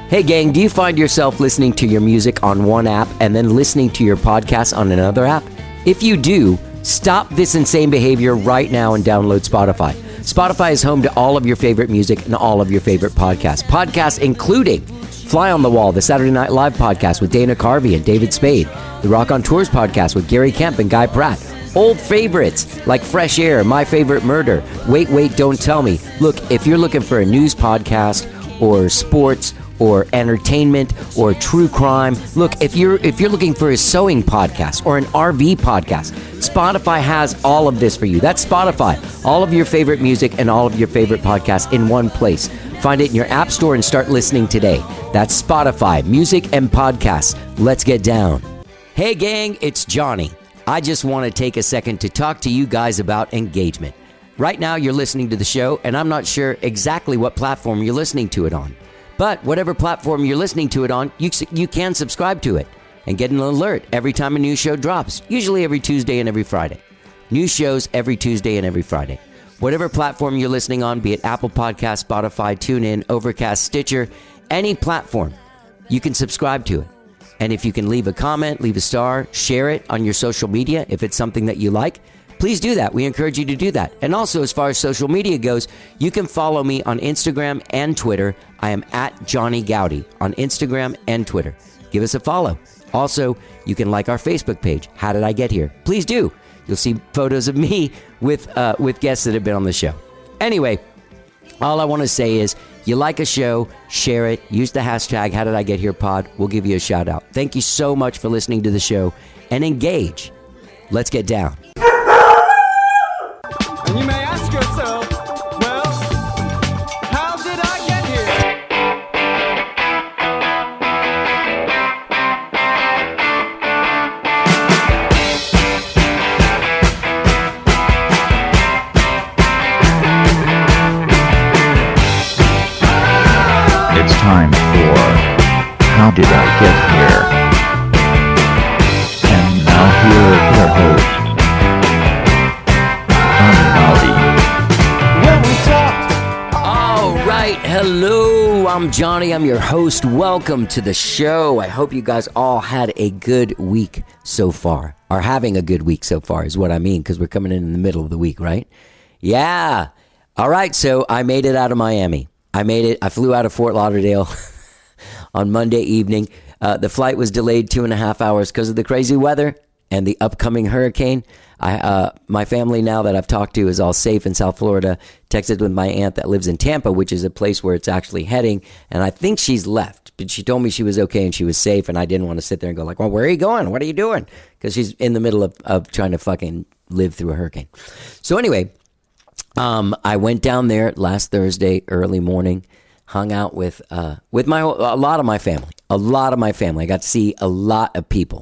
Hey gang, do you find yourself listening to your music on one app and then listening to your podcast on another app? If you do, stop this insane behavior right now and download Spotify. Spotify is home to all of your favorite music and all of your favorite podcasts. Podcasts including Fly on the Wall, the Saturday Night Live podcast with Dana Carvey and David Spade, the Rock on Tours podcast with Gary Kemp and Guy Pratt, old favorites like Fresh Air, My Favorite Murder, Wait, Don't Tell Me. Look, if you're looking for a news podcast or sports or entertainment or true crime, look, if you're looking for a sewing podcast or an RV podcast, Spotify has all of this for you. That's Spotify. All of your favorite music and all of your favorite podcasts in one place. Find it in your app store and start listening today. That's Spotify, music and podcasts. Let's get down. Hey gang, it's Johnny. I just want to take a second to talk to you guys about engagement. Right now you're listening to the show and I'm not sure exactly what platform you're listening to it on. But whatever platform you're listening to it on, you can subscribe to it and get an alert every time a new show drops, usually every Tuesday and every Friday. New shows every Tuesday and every Friday. Whatever platform you're listening on, be it Apple Podcasts, Spotify, TuneIn, Overcast, Stitcher, any platform, you can subscribe to it. And if you can leave a comment, leave a star, share it on your social media if it's something that you like, please do that. We encourage you to do that. And also, as far as social media goes, you can follow me on Instagram and Twitter. I am at Johnny Gowdy on Instagram and Twitter. Give us a follow. Also, you can like our Facebook page, How Did I Get Here? Please do. You'll see photos of me with guests that have been on the show. Anyway, all I want to say is, you like a show, share it, use the hashtag How Did I Get Here Pod. We'll give you a shout out. Thank you so much for listening to the show and engage. Let's get down. And you may ask yourself, well, how did I get here? It's time for How Did I Get Here? And now here is your host, Hello, I'm Johnny. I'm your host. Welcome to the show. I hope you guys all had a good week so far. Are having a good week so far is what I mean, because we're coming in the middle of the week, right? Yeah. All right, so I made it out of Miami. I flew out of Fort Lauderdale on Monday evening. The flight was delayed 2.5 hours because of the crazy weather and the upcoming hurricane. My family now that I've talked to is all safe in South Florida. Texted with my aunt that lives in Tampa, which is a place where it's actually heading. And I think she's left, but she told me she was okay and she was safe. And I didn't want to sit there and go like, well, where are you going? What are you doing? Because she's in the middle of trying to fucking live through a hurricane. So anyway, I went down there last Thursday, early morning, hung out with a lot of my family. I got to see a lot of people.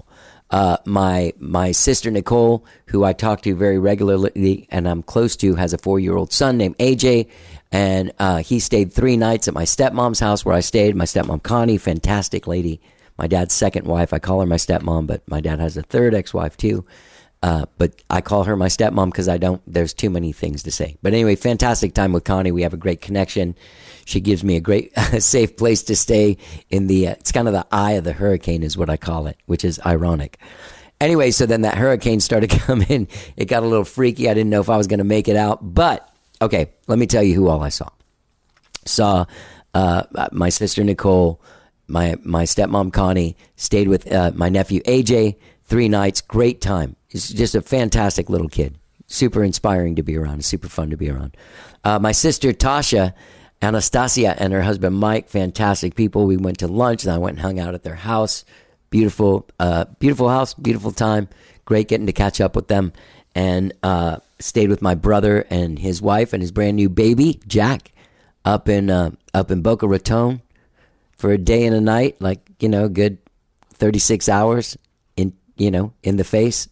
My sister Nicole, who I talk to very regularly and I'm close to, has a 4-year-old son named AJ, and he stayed 3 nights at my stepmom's house where I stayed. My stepmom Connie, fantastic lady. My dad's second wife. I call her my stepmom, but my dad has a third ex-wife too. But I call her my stepmom because there's too many things to say. But anyway, fantastic time with Connie. We have a great connection. She gives me a great safe place to stay in it's kind of the eye of the hurricane is what I call it, which is ironic. Anyway, so then that hurricane started coming. It got a little freaky. I didn't know if I was going to make it out. But, okay, let me tell you who all I saw. Saw my sister Nicole, my stepmom Connie, stayed with my nephew AJ, 3 nights, great time. He's just a fantastic little kid. Super inspiring to be around, super fun to be around. My sister Tasha, Anastasia, and her husband Mike, fantastic people. We went to lunch and I went and hung out at their house. Beautiful house, beautiful time. Great getting to catch up with them. And stayed with my brother and his wife and his brand new baby, Jack, up in Boca Raton for a day and a night, good 36 hours in the face.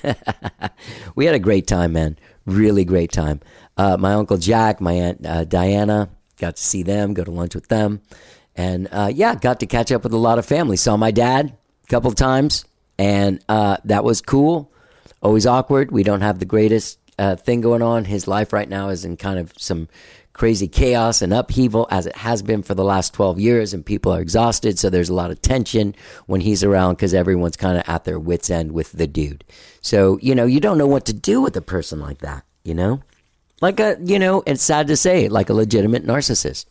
We had a great time, man. Really great time. My uncle Jack, my aunt Diana, got to see them, go to lunch with them. And got to catch up with a lot of family. Saw my dad a couple times, and that was cool. Always awkward. We don't have the greatest thing going on. His life right now is in kind of some crazy chaos and upheaval as it has been for the last 12 years, and people are exhausted. So there's a lot of tension when he's around because everyone's kind of at their wits' end with the dude. So, you don't know what to do with a person like that, Like it's sad to say, like a legitimate narcissist.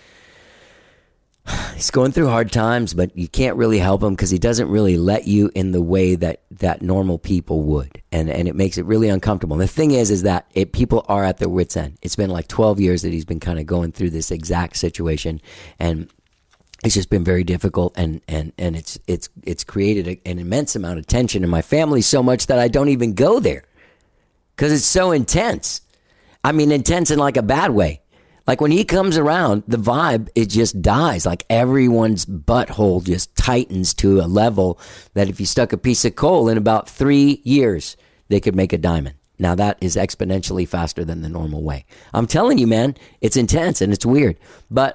He's going through hard times, but you can't really help him because he doesn't really let you in the way that normal people would. And it makes it really uncomfortable. And the thing is that people are at their wits' end. It's been like 12 years that he's been kind of going through this exact situation. And it's just been very difficult. And it's created an immense amount of tension in my family, so much that I don't even go there because it's so intense. I mean, intense in like a bad way. Like when he comes around, the vibe, it just dies. Like everyone's butthole just tightens to a level that if you stuck a piece of coal in about 3 years, they could make a diamond. Now that is exponentially faster than the normal way. I'm telling you, man, it's intense and it's weird. But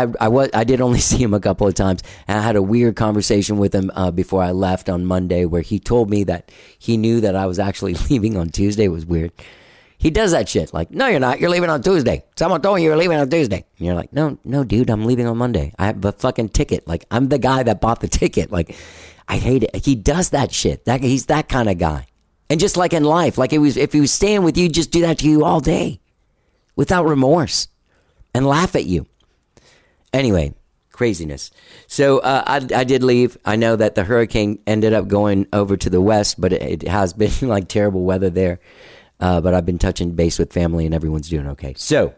I did only see him a couple of times. And I had a weird conversation with him before I left on Monday where he told me that he knew that I was actually leaving on Tuesday. It was weird. He does that shit. Like, no, you're not. You're leaving on Tuesday. Someone told me you were leaving on Tuesday. And you're like, no, dude, I'm leaving on Monday. I have a fucking ticket. Like, I'm the guy that bought the ticket. Like, I hate it. He does that shit. He's that kind of guy. And just like in life, like if he was staying with you, just do that to you all day without remorse and laugh at you. Anyway, craziness. So I did leave. I know that the hurricane ended up going over to the west, but it has been like terrible weather there. But I've been touching base with family and everyone's doing okay. So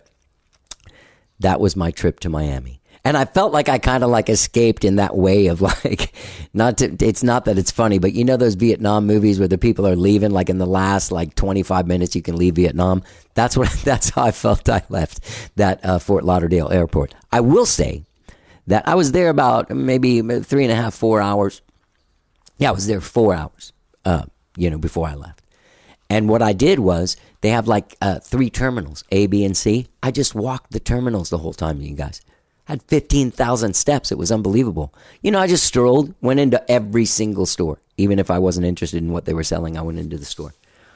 that was my trip to Miami. And I felt like I kind of like escaped in that way of like, it's not that it's funny, but those Vietnam movies where the people are leaving, like in the last like 25 minutes, you can leave Vietnam. That's how I felt I left that Fort Lauderdale airport. I will say that I was there about maybe 3.5, 4 hours. Yeah, I was there 4 hours, before I left. And what I did was they have like 3 terminals, A, B, and C. I just walked the terminals the whole time, you guys. I had 15,000 steps. It was unbelievable. I just strolled, went into every single store. Even if I wasn't interested in what they were selling, I went into the store.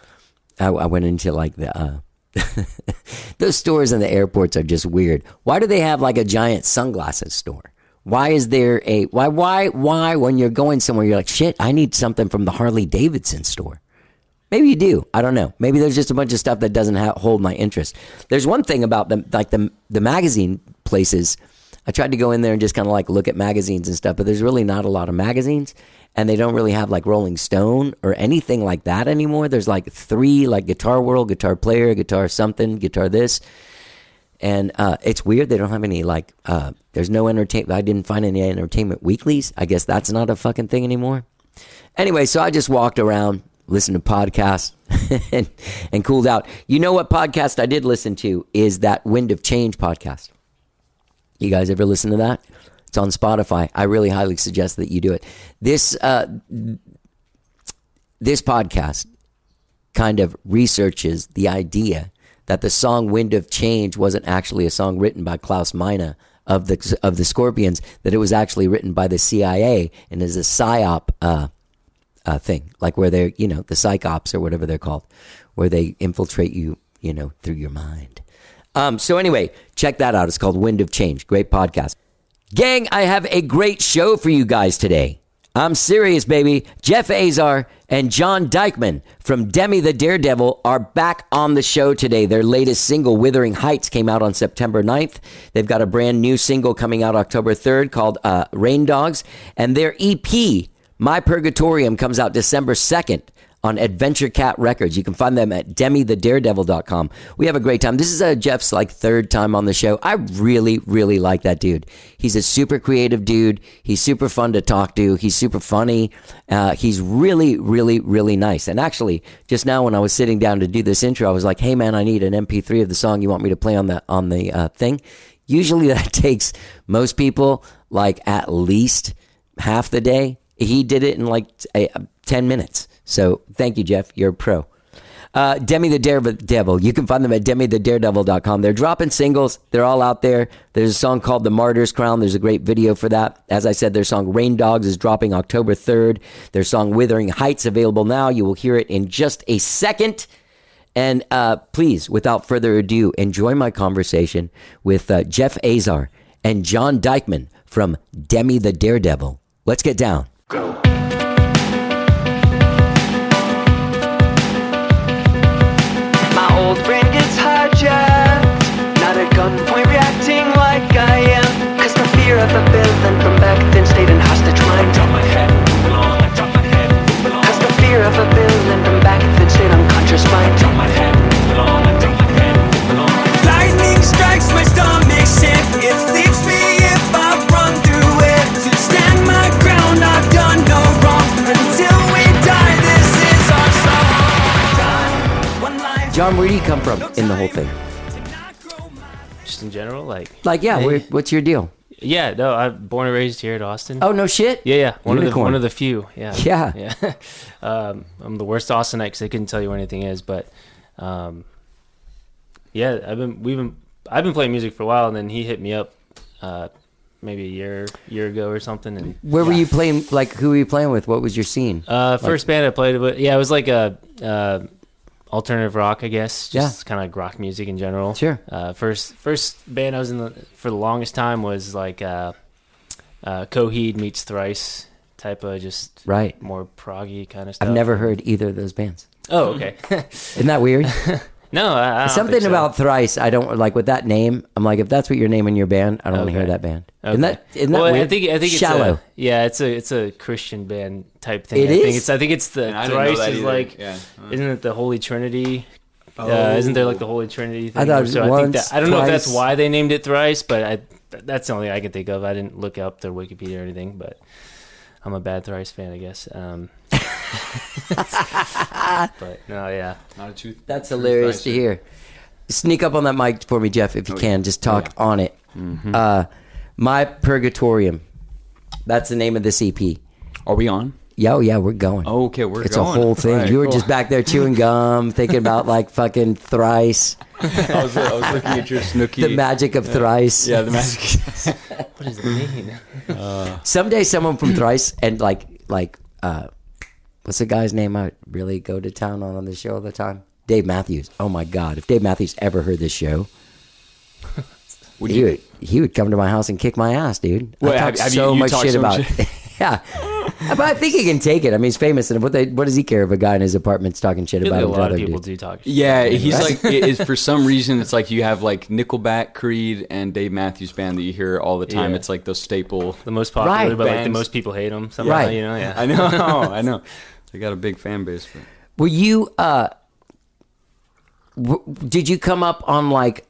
I went into like the... those stores in the airports are just weird. Why do they have like a giant sunglasses store? Why is there a... Why when you're going somewhere, you're like, shit, I need something from the Harley Davidson store. Maybe you do. I don't know. Maybe there's just a bunch of stuff that doesn't hold my interest. There's one thing about the magazine places. I tried to go in there and just kind of like look at magazines and stuff, but there's really not a lot of magazines, and they don't really have like Rolling Stone or anything like that anymore. There's like 3, like Guitar World, Guitar Player, Guitar something, Guitar this, and it's weird. They don't have any like. There's no entertainment. I didn't find any entertainment weeklies. I guess that's not a fucking thing anymore. Anyway, so I just walked around. Listen to podcasts and cooled out. You know what podcast I did listen to is that Wind of Change podcast. You guys ever listen to that? It's on Spotify. I really highly suggest that you do it. This podcast kind of researches the idea that the song Wind of Change wasn't actually a song written by Klaus Meine of the Scorpions, that it was actually written by the CIA and is a psyop thing, like where they're, the psych ops or whatever they're called, where they infiltrate you, through your mind. So anyway, check that out. It's called Wind of Change. Great podcast. Gang, I have a great show for you guys today. I'm serious, baby. Jeff Azar and John Dykman from Demi the Daredevil are back on the show today. Their latest single, Withering Heights, came out on September 9th. They've got a brand new single coming out October 3rd called Rain Dogs. And their EP, My Purgatorium, comes out December 2nd on Adventure Cat Records. You can find them at demithedaredevil.com. We have a great time. This is Jeff's third time on the show. I really, really like that dude. He's a super creative dude. He's super fun to talk to. He's super funny. He's really, really, really nice. And actually, just now when I was sitting down to do this intro, I was like, hey man, I need an MP3 of the song you want me to play on the thing. Usually that takes most people at least half the day. He did it in 10 minutes. So thank you, Jeff. You're a pro. Demi the Daredevil. You can find them at demithedaredevil.com. They're dropping singles. They're all out there. There's a song called The Martyr's Crown. There's a great video for that. As I said, their song Rain Dogs is dropping October 3rd. Their song Withering Heights available now. You will hear it in just a second. And please, without further ado, enjoy my conversation with Jeff Azar and John Dykman from Demi the Daredevil. Let's get down. Go. My old brain gets hijacked, not at gunpoint reacting like I am. Cause the fear of a villain from back then stayed in hostage mind. Drop my head, move along, I drop my head, move along. Cause the fear of a villain from back then stayed unconscious mind. Drop my head, move along, I drop my head, move along. Lightning strikes my stomach sick. It leaves me if I run through it. To stand my ground, I've done no wrong. Until we die, this is our song. One life. John, where do you come from in the whole thing? Just in general, like Yeah, what's your deal? yeah, no, I'm born and raised here at Austin. Oh, no shit? yeah, Unicorn. one of the few. Yeah, Yeah. I'm the worst Austinite because I couldn't tell you where anything is, but yeah, I've been playing music for a while, and then he hit me up maybe a year ago or something. And Where were you playing? Like, who were you playing with? What was your scene? first band I played with, yeah, it was like a alternative rock, I guess, just kind of like rock music in general. Sure. First band I was in for the longest time was like Coheed meets Thrice type of just Right. more proggy kind of stuff. I've never heard either of those bands. Oh, okay. Isn't that weird? No, I don't Something think so. about Thrice, I don't like with that name. I'm like, if that's what you're naming your band, I don't want to hear Okay. that band. Okay. Isn't that well, weird? I think it's Shallow. it's a Christian band type thing. It is? I think it's the And I didn't know Thrice that is either. like, Yeah. isn't it the Holy Trinity? Oh. Isn't there like the Holy Trinity thing? I thought it was so I think once, I don't know if that's twice. why they named it Thrice, but that's the only thing I can think of. I didn't look up their Wikipedia or anything, but I'm a bad Thrice fan, I guess. But no, yeah. Not a truth. That's hilarious to hear. Sneak up on that mic for me, Jeff, if you can. Just talk on it. My Purgatorium. That's the name of this EP. Are we on? Yeah, we're going. Oh, okay, we're It's going. a whole thing. All right, You were cool. just back there chewing gum, thinking about like fucking Thrice, I was looking at your Snooki. the magic of Thrice. Yeah, the magic. What does it mean? Someday someone from Thrice and like what's the guy's name I really go to town on the show all the time? Dave Matthews. Oh my God. If Dave Matthews ever heard this show, he would come to my house and kick my ass, dude. Wait, I talk have so you much talked shit so about much it. Yeah. But I think he can take it. I mean, he's famous, and what does he care if a guy in his apartment's talking shit I feel about like a him to lot of other people dudes? do talk. Yeah, he's Right? like, it is for some reason, it's like you have like Nickelback, Creed, and Dave Matthews Band that you hear all the time. Yeah. It's like those staple. The most popular, Right. but like the Bands. most people hate them. Somehow, Right. you know, yeah. I know. They got a big fan base. But. Were you? Did you come up on like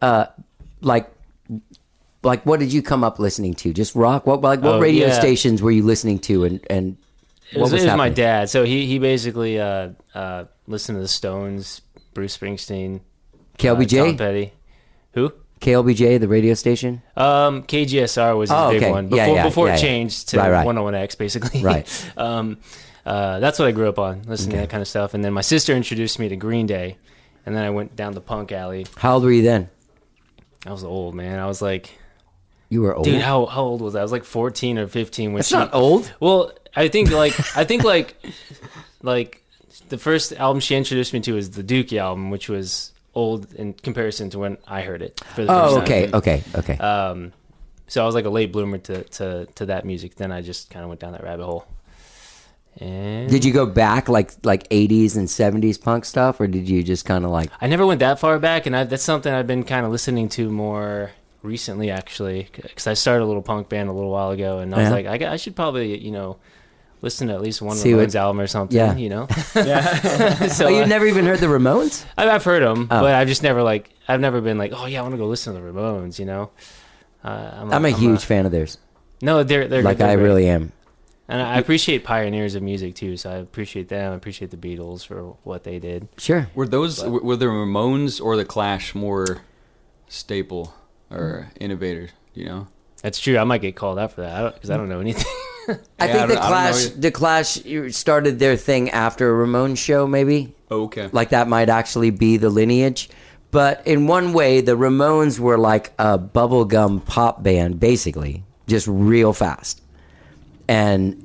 what did you come up listening to? Just rock? What Oh, radio yeah. stations were you listening to? And It what was my happening? dad. So he basically listened to the Stones, Bruce Springsteen, Tom KLBJ, Petty. Who? KLBJ, the radio station. KGSR was his Oh, big okay. one Yeah, before yeah. it changed to Right. 101X, basically. Right. That's what I grew up on, listening to that kind of stuff. And then my sister introduced me to Green Day, and then I went down the punk alley. How old were you then? I was old, man. I was like, You were old. dude, how old was I? I was like 14 or 15 when That's she. not old. Well, I think like the first album she introduced me to was the Dookie album, which was old in comparison to when I heard it for the first Oh, time. okay. So I was like a late bloomer to that music. Then I just kind of went down that rabbit hole. And Did you go back like 80s and 70s punk stuff, or did you just kind of like? I never went that far back, and that's something I've been kind of listening to more recently, actually, because I started a little punk band a little while ago, and I was Yeah. like, I should probably, listen to at least one See Ramones what- album or something, Yeah. So Oh, you've never even heard the Ramones? I've heard them, Oh. but I've just never I've never been like, oh yeah, I want to go listen to the Ramones, I'm a huge fan of theirs. No, they're Like good, I they're great. really am. And I appreciate pioneers of music too, so I appreciate them. I appreciate the Beatles for what they did. Sure. Were the Ramones or the Clash more staple or innovators? You know. That's true. I might get called out for that because I don't know anything. I Yeah, think I don't know. the Clash started their thing after a Ramones show, maybe. Oh, okay. Like that might actually be the lineage. But in one way, the Ramones were like a bubblegum pop band, basically, just real fast. And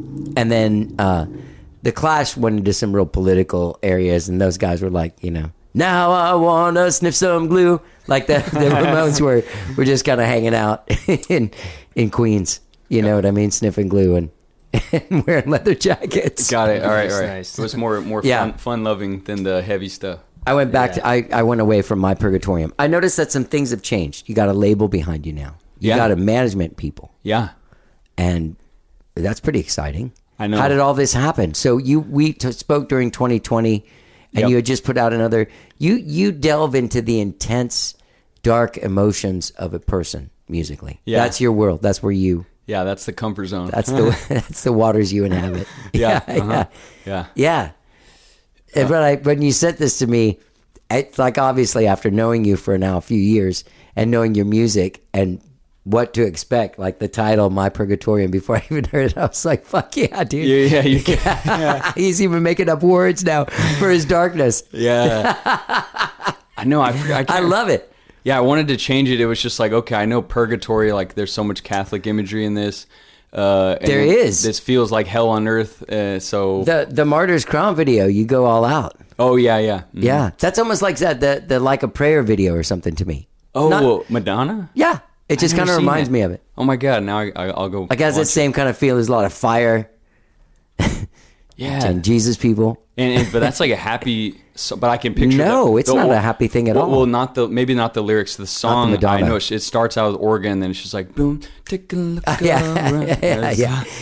then the Clash went into some real political areas, and those guys were like, Now I want to sniff some glue. Like the Ramones were just kind of hanging out in Queens. You know what I mean? Sniffing glue and wearing leather jackets. Got it. All right. Nice. It was more Yeah. fun loving than the heavy stuff. I went back to I went away from my purgatorium. I noticed that some things have changed. You got a label behind you now. You Yeah. got a management people. Yeah. And that's pretty exciting. I know. How did all this happen? So we spoke during 2020, and Yep. you had just put out another. You delve into the intense, dark emotions of a person musically. Yeah. That's your world. That's where you. Yeah, that's the comfort zone. That's the that's the waters you inhabit. Yeah. yeah. Yeah. Yeah. And when you said this to me, it's like obviously after knowing you for now a few years and knowing your music and what to expect, like the title "My Purgatorium." Before I even heard it, I was like, "Fuck yeah, dude!" Yeah. You can. He's even making up words now for his darkness. Yeah. I know. I love it. Yeah, I wanted to change it. It was just like, okay, I know purgatory. Like, there's so much Catholic imagery in this. And There is. This feels like hell on earth. So. The Martyr's Crown video, you go all out. Oh yeah. Mhm. Yeah, that's almost like that the Like a Prayer video or something to me. Oh, Not- Madonna. yeah, it just I've kind never of seen reminds it. me of it. Oh my god! Now I'll go. Like has that watch same kind of feel. There's a lot of fire it. Yeah. and Jesus people. But that's like a happy. But I can picture. No, it's not a happy thing at all. Well, maybe not the lyrics. The song. Madonna. I know it starts out with organ, then it's just like boom, take a look. Yeah, around.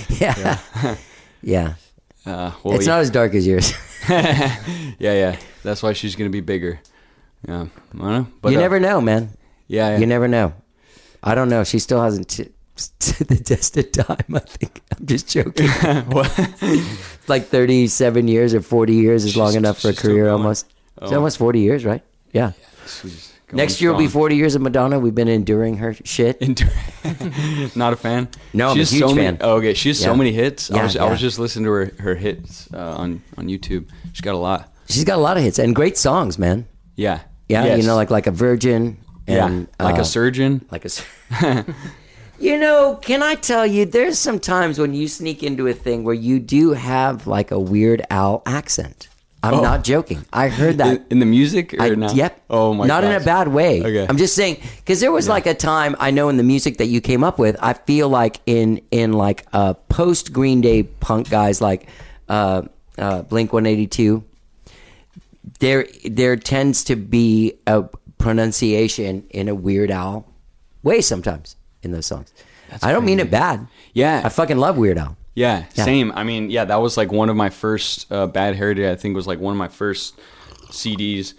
yeah. Well, It's not as dark as yours. yeah. That's why she's gonna be bigger. Yeah, I don't know. But You never know, man. Yeah. You never know. I don't know. She still hasn't to the test of time. I think I'm just joking. Like 37 years or 40 years is long enough for a she's still career. going. Almost. It's Oh. almost 40 years, right? Yeah. She's going Next year will be strong. 40 years of Madonna. We've been enduring her shit. Not a fan. No, I'm She a has huge so fan. Many, okay, she has Yeah. so many hits. Yeah, I yeah. was just listening to her hits on YouTube. She's got a lot. She's got a lot of hits and great songs, man. Yeah. Yeah, Yes. you know, like a Virgin. And, like a surgeon. Like a. You know, can I tell you? There's some times when you sneak into a thing where you do have like a Weird Al accent. I'm not joking. I heard that. In the music or not? Yep. Oh my god. Not in a bad way. Okay. I'm just saying because there was like a time I know in the music that you came up with. I feel like in like post Green Day punk guys like Blink 182. There tends to be a pronunciation in a Weird Al way sometimes in those songs. I don't mean it bad. Yeah. I fucking love Weird Al. Yeah, Yeah. same. I mean, yeah, that was like one of my first Bad Hair Day. I think was like one of my first CDs,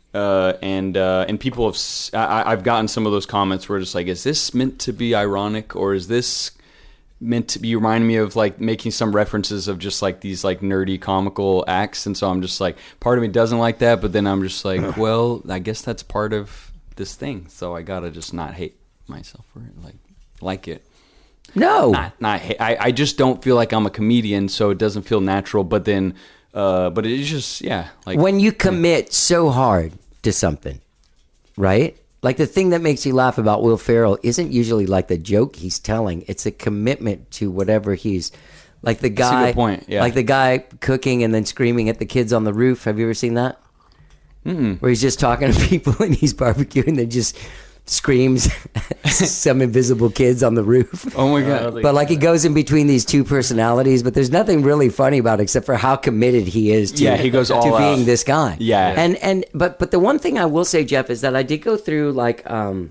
and people have. I've gotten some of those comments where it's like, is this meant to be ironic or is this meant to be reminding me of like making some references of just like these like nerdy comical acts? And so I'm just like, part of me doesn't like that, but then I'm just like, well, I guess that's part of this thing, so I gotta just not hate myself for it, like it. No. Not I just don't feel like I'm a comedian, so it doesn't feel natural. But then, but it's just like When you commit so hard to something, right? Like the thing that makes you laugh about Will Ferrell isn't usually like the joke he's telling. It's a commitment to whatever he's like the That's a guy, good point, yeah. like the guy cooking and then screaming at the kids on the roof. Have you ever seen that? Where he's just talking to people and he's barbecuing, then just screams at some invisible kids on the roof. oh my god, But like he goes in between these two personalities, but there's nothing really funny about it except for how committed he is to, Yeah, he goes to all being out. this guy. Yeah. And but the one thing I will say, Jeff, is that I did go through like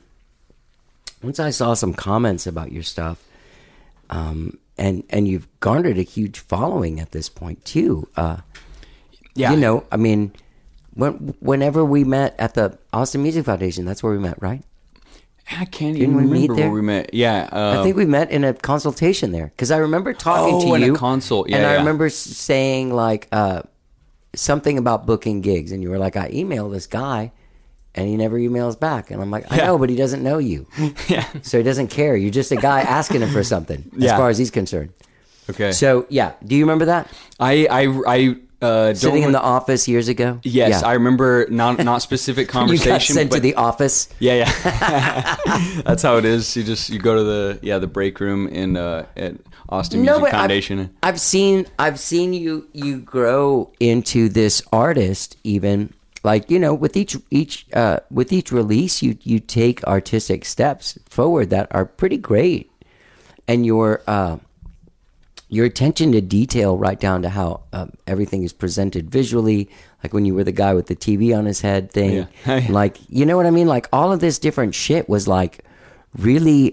once I saw some comments about your stuff, and you've garnered a huge following at this point too. yeah, You know, I mean, whenever we met at the Austin Music Foundation, that's where we met, right? I can't Didn't even we meet remember there? where we met. Yeah, I think we met in a consultation there because I remember talking Oh, to in a you. consult. Yeah, and I yeah. remember saying like something about booking gigs, and you were like, "I emailed this guy, and he never emails back." And I'm like, "I Yeah. know, but he doesn't know you, yeah. so he doesn't care. You're just a guy asking him for something, as Yeah. far as he's concerned." Okay. So yeah, do you remember that I don't sitting in the office years ago? Yes, yeah. I remember not specific You conversation. got sent to but- the office. Yeah. That's how it is. You go to the break room in at Austin Music but Foundation. I've seen you grow into this artist even like, you know, with each release, you take artistic steps forward that are pretty great, and your attention to detail, right down to how everything is presented visually, like when you were the guy with the TV on his head thing, Yeah. like, you know what I mean? Like all of this different shit was like really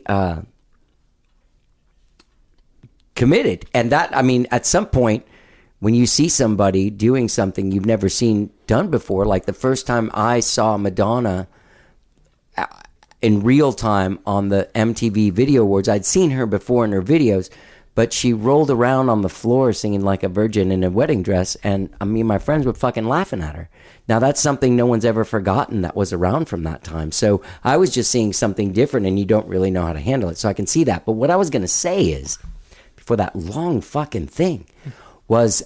committed, and that, I mean, at some point, when you see somebody doing something you've never seen done before, like the first time I saw Madonna in real time on the MTV Video Awards, I'd seen her before in her videos, but she rolled around on the floor singing like a virgin in a wedding dress, and I mean, my friends were fucking laughing at her. Now, that's something no one's ever forgotten that was around from that time. So I was just seeing something different, and you don't really know how to handle it. So I can see that. But what I was going to say is, before that long fucking thing, was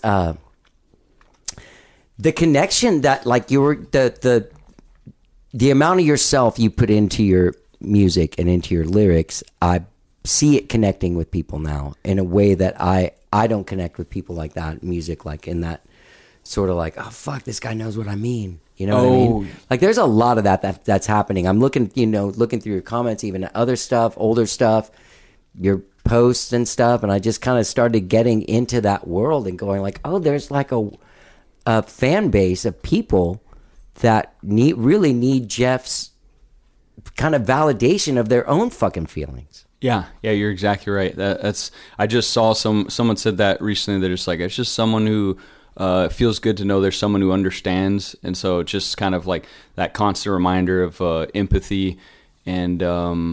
the connection that, like, you were the amount of yourself you put into your music and into your lyrics. I see it connecting with people now in a way that I don't connect with people like that, music, like in that sort of like, oh fuck, this guy knows what I mean, you know what I mean? Like there's a lot of that's happening. I'm looking through your comments, even at other stuff, older stuff, your posts and stuff, and I just kind of started getting into that world and going like, oh, there's like a fan base of people that really need Jeff's kind of validation of their own fucking feelings. Yeah, you're exactly right. That's I just saw someone said that recently. They're just like, it's just someone who feels good to know there's someone who understands, and so just kind of like that constant reminder of empathy and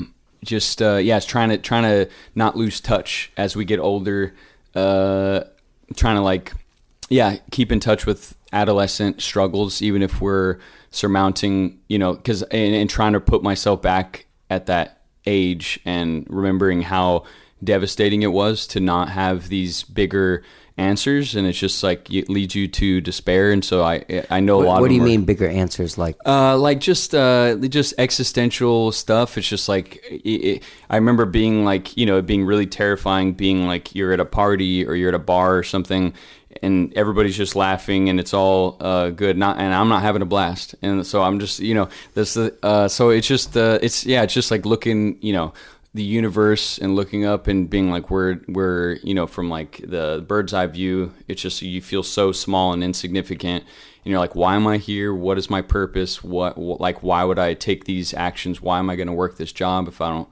it's trying to not lose touch as we get older. Trying to like, keep in touch with adolescent struggles, even if we're surmounting, you know, because and trying to put myself back at that age and remembering how devastating it was to not have these bigger answers, and it's just like it leads you to despair. And so I know a lot. What do you mean bigger answers? Like just existential stuff. It's just like I remember being like, you know, being really terrifying, being like you're at a party or you're at a bar or something, and everybody's just laughing and it's all good, and I'm not having a blast, and so I'm just, you know, so it's just it's just like looking, you know, the universe and looking up and being like we're you know, from like the bird's eye view. It's just you feel so small and insignificant, and you're like, why am I here? What is my purpose? What like, why would I take these actions? Why am I going to work this job if I don't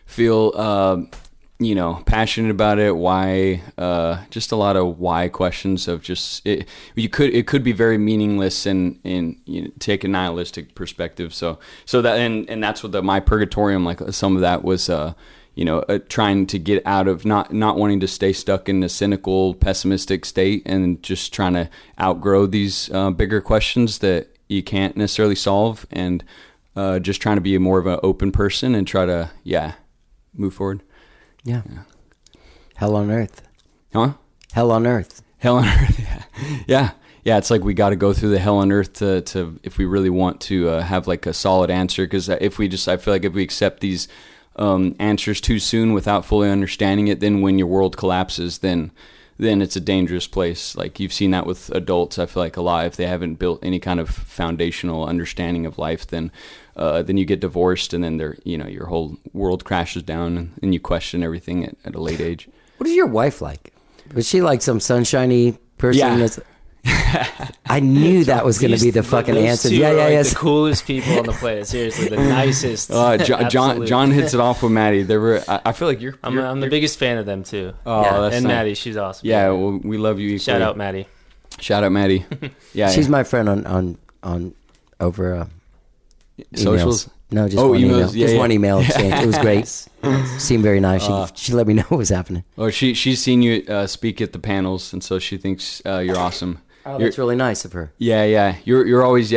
feel you know, passionate about it? Why? Just a lot of why questions of just it could be very meaningless and you know, take a nihilistic perspective. So that and that's what my purgatorium, like some of that was you know, trying to get out of not wanting to stay stuck in a cynical, pessimistic state, and just trying to outgrow these bigger questions that you can't necessarily solve, and just trying to be more of an open person and try to move forward. Yeah. Hell on earth. Huh? Hell on earth. Hell on earth. Yeah. It's like we got to go through the hell on earth to if we really want to have like a solid answer. Because I feel like if we accept these answers too soon without fully understanding it, then when your world collapses, then it's a dangerous place. Like you've seen that with adults. I feel like a lot, if they haven't built any kind of foundational understanding of life, then you get divorced, and then your whole world crashes down, and you question everything at a late age. What is your wife like? Was she like some sunshiny person? Yeah. That's, I knew that was going to be the fucking answer. Two are like Yes. the coolest people on the planet. Seriously, the nicest. John hits it off with Maddie. I feel like I'm the biggest fan of them too. Oh, Yeah. that's And nice. Maddie, she's awesome. Yeah, well, we love you equally. Shout out Maddie. Shout out Maddie. Yeah, She's my friend on over socials. emails. No, just Oh, one emails. email. Yeah, Just yeah. one email exchange. It was great. Seemed very nice. She let me know what was happening. Oh, she's seen you speak at the panels, and so she thinks you're awesome. Oh, that's really nice of her. Yeah. You're always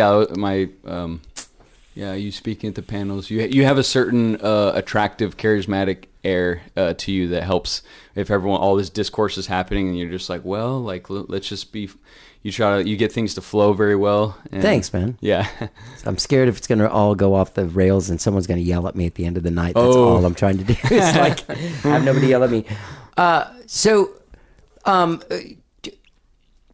you speaking at the panels. You have a certain attractive, charismatic air to you that helps if all this discourse is happening, and you're just like, well, like let's just be. You get things to flow very well. And, Thanks, man. Yeah. I'm scared if it's going to all go off the rails and someone's going to yell at me at the end of the night. That's all I'm trying to do. It's like, have nobody yell at me.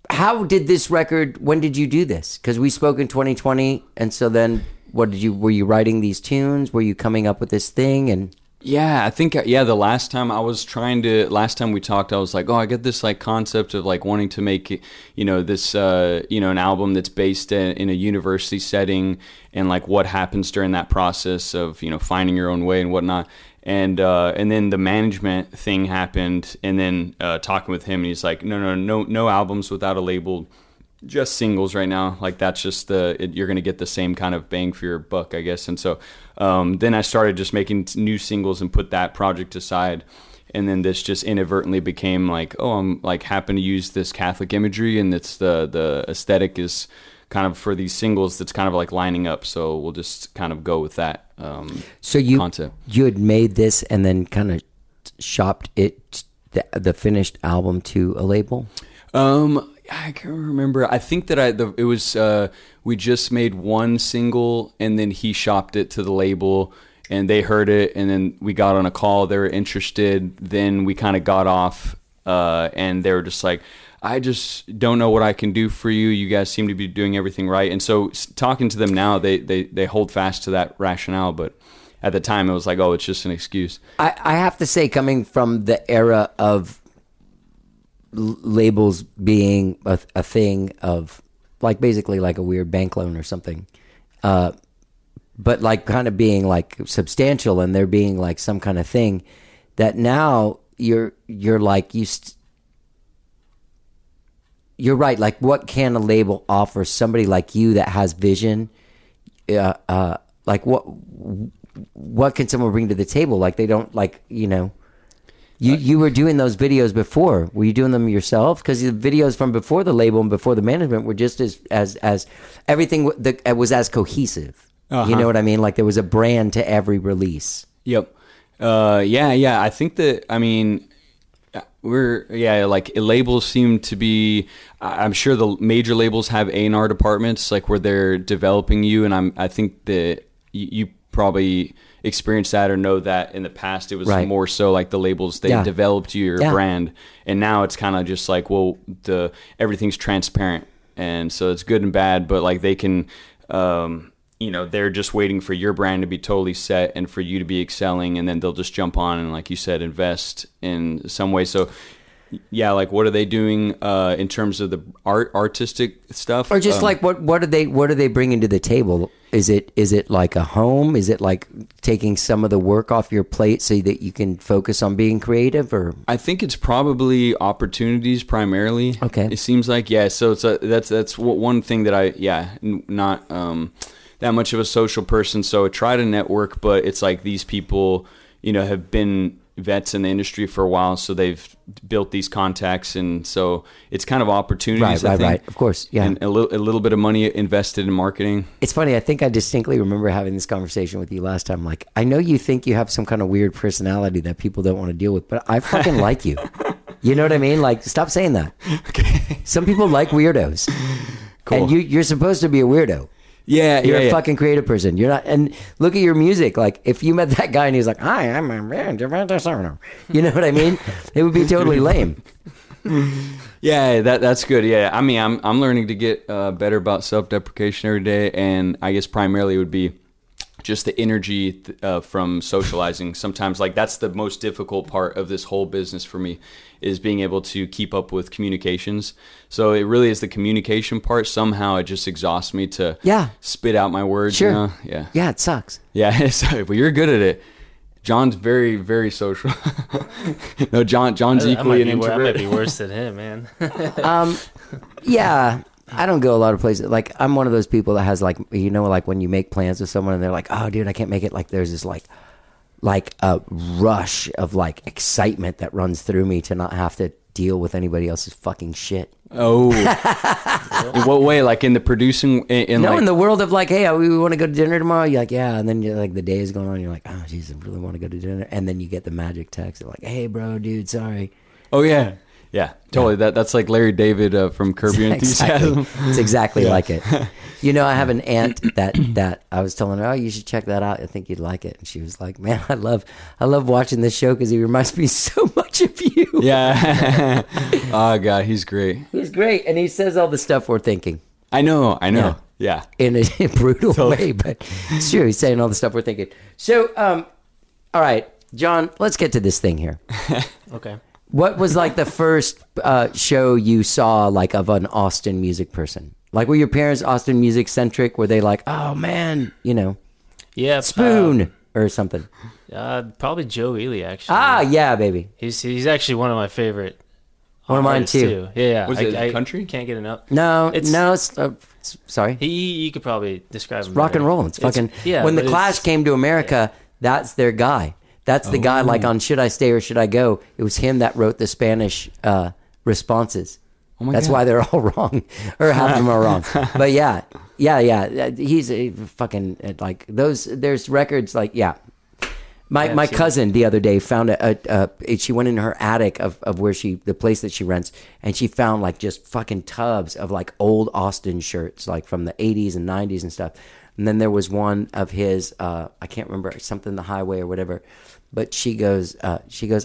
how did this record? When did you do this? Because we spoke in 2020, and so then what did you? Were you writing these tunes? Were you coming up with this thing? And Yeah, I think the last time we talked, I was like, I get this like concept of like wanting to make, this, an album that's based in a university setting, and like what happens during that process of, finding your own way and whatnot. And then the management thing happened, and then talking with him, and he's like, no albums without a label, just singles right now. Like that's just you're going to get the same kind of bang for your buck, I guess. And so then I started just making new singles and put that project aside. And then this just inadvertently became like, I'm like happen to use this Catholic imagery, and it's the aesthetic is kind of for these singles that's kind of like lining up. So we'll just kind of go with that concept. You had made this and then kind of shopped it, the finished album, to a label? I can't remember. I think that it was we just made one single, and then he shopped it to the label, and they heard it, and then we got on a call. They were interested. Then we kind of got off, and they were just like, I just don't know what I can do for you. You guys seem to be doing everything right. And so talking to them now, they hold fast to that rationale, but at the time it was like, it's just an excuse. I have to say, coming from the era of labels being a thing of like basically like a weird bank loan or something, but like kind of being like substantial, and there being like some kind of thing that now you're like you're right. Like, what can a label offer somebody like you that has vision? Like what can someone bring to the table? Like, they don't You were doing those videos before. Were you doing them yourself? Because the videos from before the label and before the management were just as everything that was as cohesive. Uh-huh. You know what I mean? Like, there was a brand to every release. Yep. Yeah. I think that, like labels seem to be, I'm sure the major labels have A&R departments, like where they're developing you. And I think that you probably experienced that or know that in the past. It was more so like the labels, they developed your brand, and now it's kind of just like, everything's transparent, and so it's good and bad, but like they can, they're just waiting for your brand to be totally set and for you to be excelling, and then they'll just jump on and, like you said, invest in some way. So yeah, like what are they doing in terms of the artistic stuff, or just like what are they bringing to the table? Is it like a home? Is it like taking some of the work off your plate so that you can focus on being creative? Or I think it's probably opportunities primarily. Okay, it seems like So it's that's one thing that not that much of a social person, so I try to network, but it's like these people have been vets in the industry for a while, so they've built these contacts, and so it's kind of opportunities. Right, of course, yeah, and a little bit of money invested in marketing. It's funny. I think I distinctly remember having this conversation with you last time. Like, I know you think you have some kind of weird personality that people don't want to deal with, but I fucking like you. You know what I mean? Like, stop saying that. Okay. Some people like weirdos, cool. And you're supposed to be a weirdo. Yeah, you're a fucking creative person. You're not. And look at your music. Like, if you met that guy and he's like, "Hi, I'm a man," you know what I mean? It would be totally lame. Yeah, that's good. Yeah, I mean, I'm learning to get better about self-deprecation every day, and I guess primarily it would be just the energy from socializing. Sometimes, like, that's the most difficult part of this whole business for me, is being able to keep up with communications. So it really is the communication part. Somehow it just exhausts me to spit out my words. Sure. Yeah, it sucks. Yeah, but you're good at it. John's very, very social. No, John's equally an introvert. I might be worse than him, man. Yeah. I don't go a lot of places. Like, I'm one of those people that has like when you make plans with someone and they're like, "Oh, dude, I can't make it." Like, there's this like a rush of like excitement that runs through me to not have to deal with anybody else's fucking shit. Oh, in what way? Like in the producing? In the world of like, hey, we want to go to dinner tomorrow. You're like, yeah, and then you're like, the day is going on. You're like, oh, jeez, I really want to go to dinner. And then you get the magic text. They're like, hey, bro, dude, sorry. Oh yeah. Yeah, totally. Yeah. That's like Larry David from Curb Your Enthusiasm. It's exactly like it. I have an aunt that I was telling her, "Oh, you should check that out. I think you'd like it." And she was like, "Man, I love watching this show because he reminds me so much of you." Yeah. Oh God, he's great. He's great, and he says all the stuff we're thinking I know. Yeah. in a brutal way, but it's true. He's saying all the stuff we're thinking. So, all right, John, let's get to this thing here. Okay. What was like the first show you saw like of an Austin music person? Like, were your parents Austin music centric? Were they like, oh man, Yeah. Spoon or something? Probably Joe Ely, actually. Ah, yeah, baby. He's actually one of my favorite. One of mine artists, too. Yeah. Was it country? Can't get enough. No, It's- sorry. You could probably describe him. Rock better. and roll. It's fucking. When the but Clash it's- came to America, that's their guy. That's the guy. Like on Should I Stay or Should I Go? It was him that wrote the Spanish responses. That's God. why they're all wrong, or half of them are wrong. But yeah. He's a fucking like those. There's records like My cousin the other day found she went in her attic of where the place that she rents, and she found like just fucking tubs of like old Austin shirts, like from the 80s and 90s and stuff. And then there was one of his, I can't remember, something The Highway or whatever. But she goes, are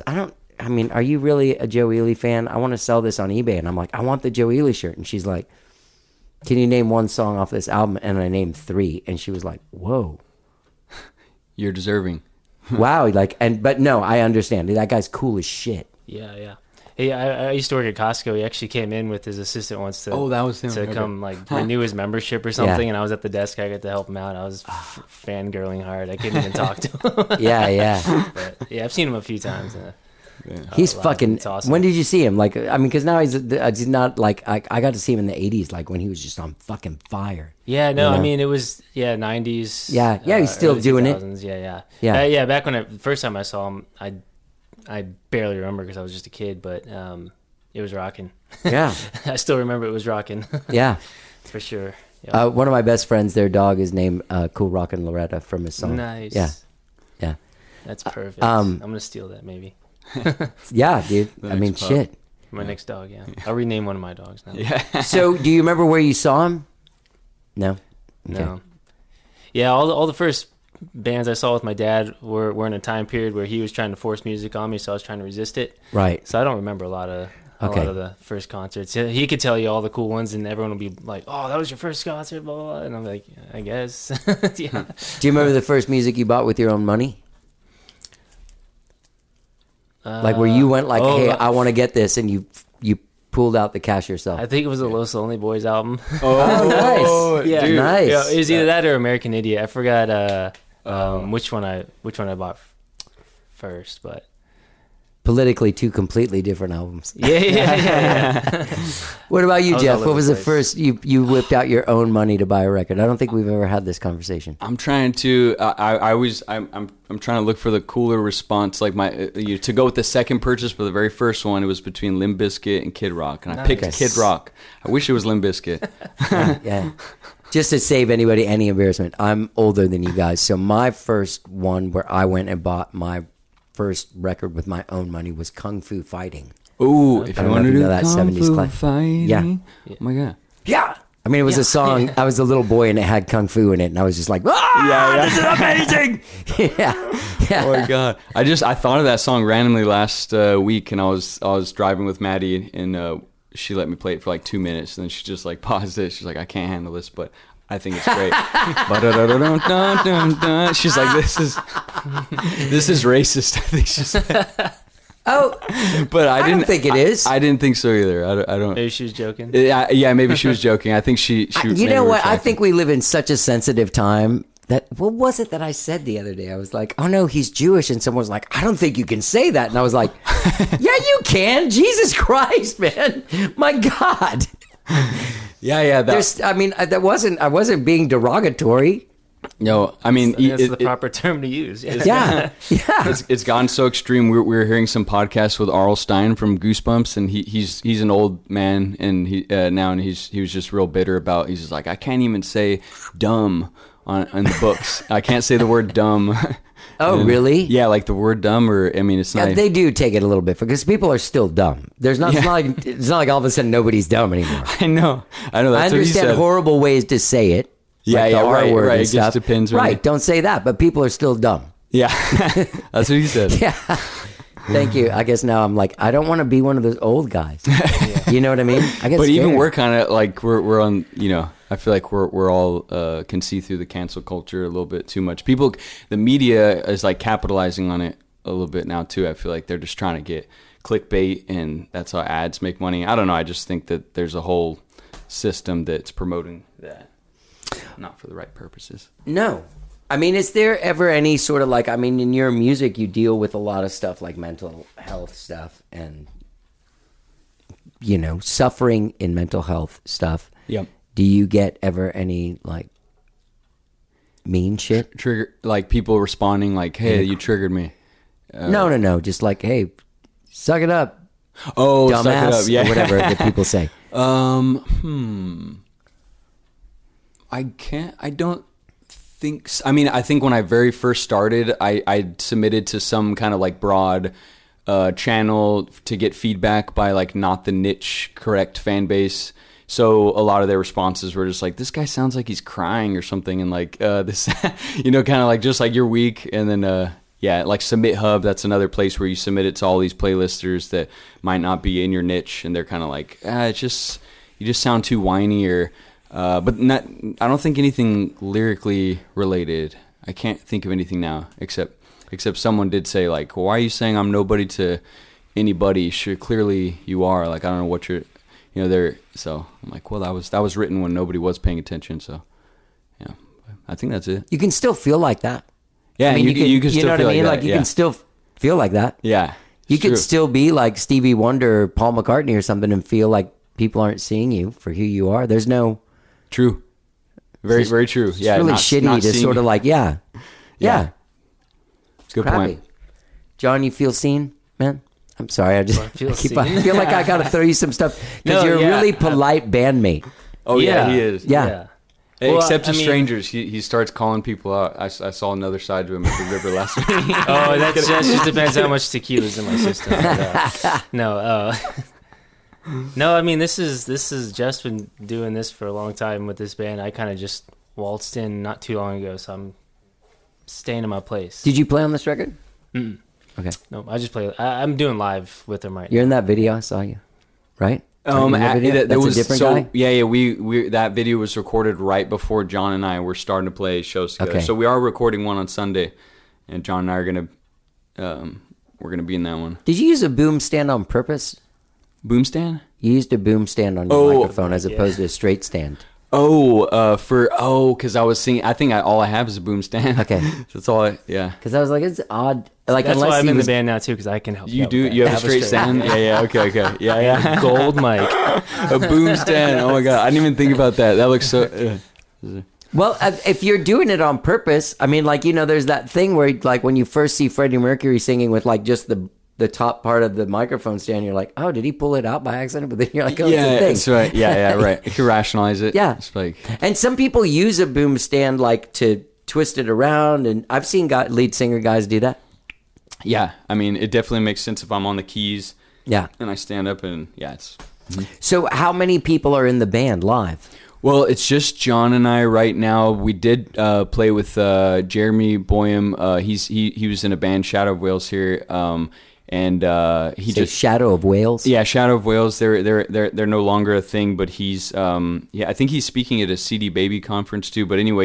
you really a Joe Ely fan? I want to sell this on eBay. And I'm like, I want the Joe Ely shirt. And she's like, can you name one song off this album? And I named 3. And she was like, whoa. You're deserving. Wow, but no, I understand. That guy's cool as shit. Yeah. Hey, I used to work at Costco. He actually came in with his assistant once to that was him. to Okay. come renew his membership or something, and I was at the desk. I got to help him out. I was fangirling hard. I couldn't even talk to him. Yeah. But, yeah, I've seen him a few times. He's live. fucking. It's awesome. When did you see him? Like, I mean, because now he's not like I got to see him in the '80s, like when he was just on fucking fire. Yeah, no, You know? I mean it was '90s. Yeah, he's still early doing it. 2000s, Yeah. Yeah. Back when the first time I saw him, I barely remember because I was just a kid, but it was rocking. Yeah, I still remember it was rocking yeah. for sure. Yeah. One of my best friends, their dog is named Cool Rockin' Loretta from his song. Nice. Yeah, That's perfect. um, I'm gonna steal that maybe. yeah, dude. I mean, pup. shit. My next dog, yeah. I'll rename one of my dogs now. Yeah. So, do you remember where you saw him? No. Okay. No. Yeah, all the first bands I saw with my dad were in a time period where he was trying to force music on me, so I was trying to resist it. Right. So I don't remember a lot of the first concerts. He could tell you all the cool ones, and everyone would be like, "Oh, that was your first concert," blah, blah, blah. And I'm like, "I guess." Yeah. Do you remember the first music you bought with your own money? Like where you went like, hey, I want to get this, and you pulled out the cash yourself. I think it was the Los Lonely Boys album. Oh, nice. Yeah, dude. Nice. Yeah, it was either that or American Idiot. I forgot which one I bought first, but Politically, 2 completely different albums. yeah. What about you, I was Jeff? all What over was the the place. first you whipped out your own money to buy a record? I don't think we've ever had this conversation. I'm trying to. I'm trying to look for the cooler response, like to go with the second purchase. But the very first one, it was between Limp Bizkit and Kid Rock, and I picked Nice. Kid Rock. I wish it was Limp Bizkit. Yeah. Just to save anybody any embarrassment, I'm older than you guys. So my first one where I went and bought my first record with my own money was Kung Fu Fighting. Ooh, if I you don't know want if to you do know that Kung 70s Fu class. fighting. Yeah. Oh my god. Yeah. I mean, it was a song. I was a little boy and it had Kung Fu in it. And I was just like, this is amazing. Yeah. Oh my god! I thought of that song randomly last week, and I was driving with Maddie, and she let me play it for like 2 minutes, and then she just like paused it. She's like, I can't handle this, but I think it's great. She's like, this is racist. I think she said. Oh, But I don't didn't think it is. I didn't think so either. I don't. Maybe she was joking. Yeah, maybe she was joking. I think she you maybe know what? I retracted. think we live in such a sensitive time that, what was it that I said the other day? I was like, oh no, he's Jewish. And someone was like, I don't think you can say that. And I was like, yeah, you can. Jesus Christ, man. My God. Yeah. I wasn't being derogatory. No, I mean, That's the proper term to use. Yeah. Yeah. it's gone so extreme. We were hearing some podcasts with Arl Stein from Goosebumps, and he's an old man, and he was just real bitter about. He's just like, I can't even say dumb on the books. I can't say the word dumb. Oh, And, really? Yeah, like the word dumb, or I mean, it's not. Yeah, they do take it a little bit because people are still dumb. It's not like all of a sudden nobody's dumb anymore. I know. That's I what he understand said. horrible ways to say it. Yeah, like the yeah, R right, word right. and It just stuff. depends, Right, right? don't say that, but people are still dumb. Yeah, that's what he said. Yeah. Thank you. I guess now I'm like, I don't want to be one of those old guys. You know what I mean? I guess. But even we're kind of like we're on. You know, I feel like we're all can see through the cancel culture a little bit too much. People, the media is like capitalizing on it a little bit now too. I feel like they're just trying to get clickbait, and that's how ads make money. I don't know. I just think that there's a whole system that's promoting that, not for the right purposes. No. I mean, is there ever any sort of like, I mean, in your music, you deal with a lot of stuff like mental health stuff and, you know, suffering in mental health stuff. Yep. Do you get ever any like mean shit? Trigger, like people responding like, hey, you triggered me. No. Just like, hey, suck it up. Oh, dumbass, suck it up. Yeah. Or whatever that people say. I don't think I mean, I think when I very first started, I submitted to some kind of like broad channel to get feedback by like not the niche correct fan base. So a lot of their responses were just like, this guy sounds like he's crying or something, and like this, you know, kind of like just like you're weak. And then yeah, like Submit Hub, that's another place where you submit it to all these playlisters that might not be in your niche, and they're kind of like, it's just you just sound too whiny or. But not. I don't think anything lyrically related. I can't think of anything now, except someone did say like, "Why are you saying I'm nobody to anybody? Sure, clearly you are." Like, I don't know what you're, you know, there. So I'm like, well, that was written when nobody was paying attention. So yeah, I think that's it. You can still feel like that. Yeah, I mean, you can still know what feel I mean? like that. Like you Yeah. can still feel like that. Yeah, You it's could true. still be like Stevie Wonder or Paul McCartney or something and feel like people aren't seeing you for who you are. There's no. True. Very, very true. It's Yeah, really not shitty to seeing- sort of like, yeah. Good Crappy. point. John, you feel seen, man? I'm sorry. I feel seen? I feel like I got to throw you some stuff because No, you're a yeah. really polite bandmate. Oh yeah, he is. Yeah. Hey, Well, except to I mean- strangers, he starts calling people out. I saw another side to him at the river last week. Oh, that just depends how much tequila's in my system. No, I mean this is just been doing this for a long time with this band. I kind of just waltzed in not too long ago, so I'm staying in my place. Did you play on this record? Mm-mm. Okay. No, I just play. I'm doing live with them right You're now. in that video. I saw you. Right? Are you in that video? there That's was a different so guy? yeah. We that video was recorded right before John and I were starting to play shows together. Okay. So we are recording one on Sunday, and John and I are we're gonna be in that one. Did you use a boom stand on purpose? Boom stand? You used a boom stand on your Oh, microphone as opposed to a straight stand. Because I was singing. I think all I have is a boom stand. Okay. That's all. Yeah. Because I was like, it's odd. Like, That's unless why I'm he in the was- band now too, because I can help. You out do. with that. You I have a straight stand. Yeah. Okay. Yeah. Gold mic. A boom stand. Oh my god! I didn't even think about that. That looks so. Well, if you're doing it on purpose, I mean, like, you know, there's that thing where, like, when you first see Freddie Mercury singing with, like, just the top part of the microphone stand, you're like, oh, did he pull it out by accident? But then you're like, oh, Yeah, it's a thing. that's right. Yeah, right. You can rationalize it. Yeah. It's like, And some people use a boom stand, like, to twist it around. And I've seen lead singer guys do that. yeah. I mean, it definitely makes sense if I'm on the keys Yeah. and I stand up and yeah, it's. So how many people are in the band live? Well, it's just John and I right now. We did play with Jeremy Boyum. He was in a band, Shadow of Wales here, and he So just Shadow of Wales? yeah, Shadow of Wales. They're no longer a thing, but he's I think he's speaking at a CD Baby conference too. But anyway,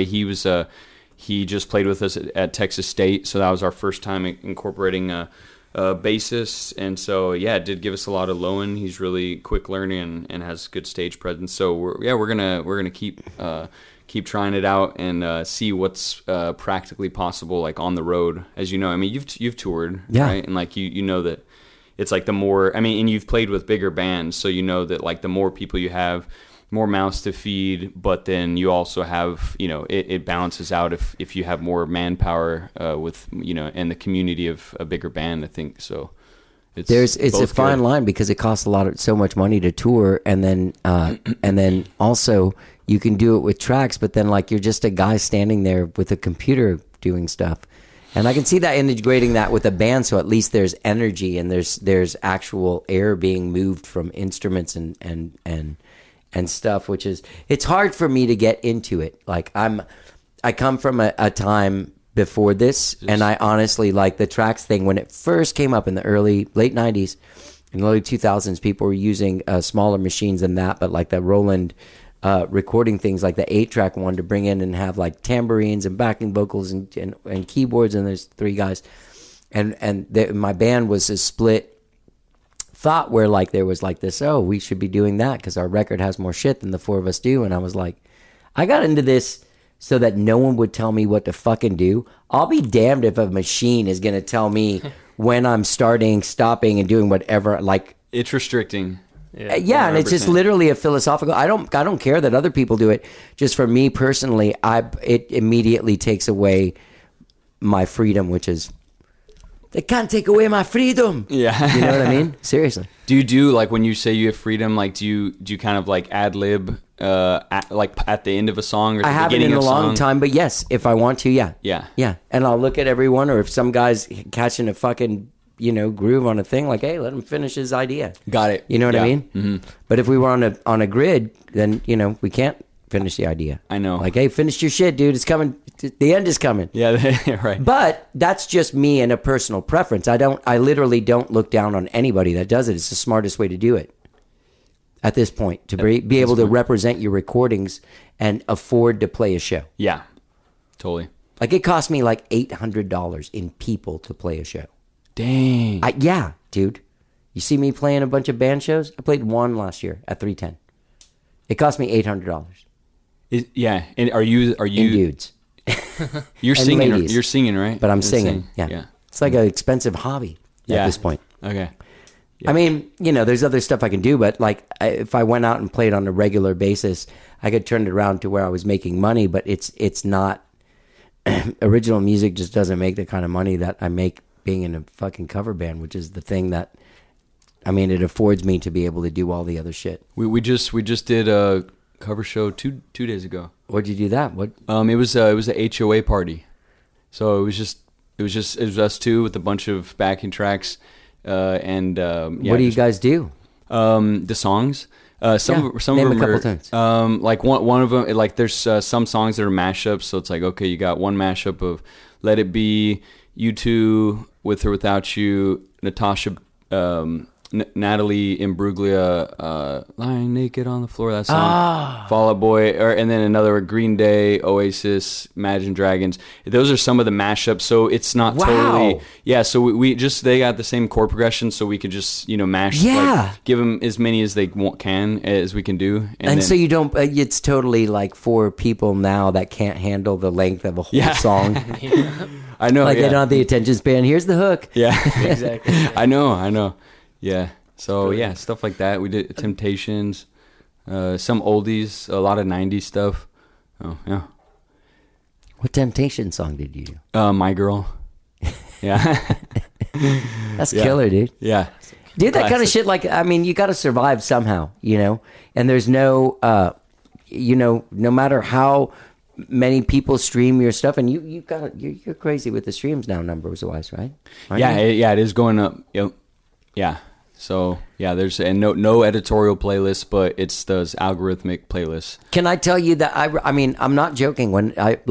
he just played with us at Texas State, so that was our first time incorporating a bassist, and so yeah, it did give us a lot of Lowen. He's really quick learning and has good stage presence. So we're gonna keep trying it out and see what's practically possible, like on the road. As you know, I mean, you've toured, Yeah. right? And like you know that it's like the more, I mean, and you've played with bigger bands, so you know that like the more people you have, more mouths to feed, but then you also have, you know, it balances out if you have more manpower with, you know, and the community of a bigger band, I think. So it's It's a both fine good. line because it costs so much money to tour, and then also you can do it with tracks, but then like you're just a guy standing there with a computer doing stuff, and I can see that integrating that with a band, so at least there's energy and there's actual air being moved from instruments and stuff, which is, it's hard for me to get into it. Like I come from a time before this, and I honestly like the tracks thing when it first came up in the late 90s and early 2000s. People were using smaller machines than that, but like the Roland recording things like the 8-track one to bring in and have like tambourines and backing vocals and keyboards, and there's 3 guys, and my band was a split thought where like there was like this, oh, we should be doing that because our record has more shit than the 4 of us do. And I was like, I got into this so that no one would tell me what to fucking do. I'll be damned if a machine is going to tell me when I'm starting, stopping, and doing whatever. Like, It's restricting. yeah, and it's just 100%. literally a philosophical. I don't care that other people do it. Just for me personally, it immediately takes away my freedom, which is they can't take away my freedom. Yeah. You know what I mean? Seriously. Do you do, like, when you say you have freedom, like, do you kind of like ad lib at the end of a song or the I haven't beginning in a of a long song? time, but yes, if I want to, yeah. Yeah. And I'll look at everyone, or if some guy's catching a fucking groove on a thing, like, hey, let him finish his idea. Got it. You know what I Yeah. mean? Mm-hmm. But if we were on a grid, then we can't finish the idea. I know. Like, hey, finish your shit, dude. It's coming. The end is coming. Yeah, right. But that's just me and a personal preference. I literally don't look down on anybody that does it. It's the smartest way to do it at this point, to be able to represent your recordings and afford to play a show. Yeah, totally. Like, it cost me like $800 in people to play a show. Dang. Yeah, dude. You see me playing a bunch of band shows? I played one last year at 310. It cost me $800. Yeah, and are you In dudes. you're and singing? ladies. You're singing, right? But I'm You're singing. Yeah. Yeah. It's like an expensive hobby at this point. Okay. I mean, there's other stuff I can do, but like if I went out and played on a regular basis, I could turn it around to where I was making money, but it's not original music just doesn't make the kind of money that I make being in a fucking cover band, which is the thing that it affords me to be able to do all the other shit. We just did a cover show two days ago. Where'd you do that? What? It was a HOA party, so it was us two with a bunch of backing tracks, and What do you guys do? The songs. Some Name of them a couple are tunes. like one of them. Like there's some songs that are mashups, so it's like, okay, you got one mashup of "Let It Be," U2, "With or Without You," Natasha, Natalie Imbruglia, "Lying Naked on the Floor." That song, Fall Out Boy, and then another Green Day, Oasis, Imagine Dragons. Those are some of the mashups. So it's not totally. Yeah. So we just they got the same chord progression, so we could just mash. Yeah. Like, give them as many as they can as we can do, And then, so you don't. It's totally like for people now that can't handle the length of a whole song. I know. Like yeah. they don't have the attention span. Here's the hook. Yeah. Exactly. I know. Yeah. So yeah, stuff like that. We did Temptations, some oldies, a lot of '90s stuff. Oh yeah. What Temptation song did you do? My Girl. Yeah. That's killer, dude. Yeah. Dude, that kind of Classic. shit. Like, you got to survive somehow, And there's no, no matter how many people stream your stuff, and you're crazy with the streams now, numbers wise, right? Aren't Yeah. you? It is going up. Yep. Yeah. So yeah, there's no editorial playlist, but it's those algorithmic playlists. Can I tell you that I'm not joking when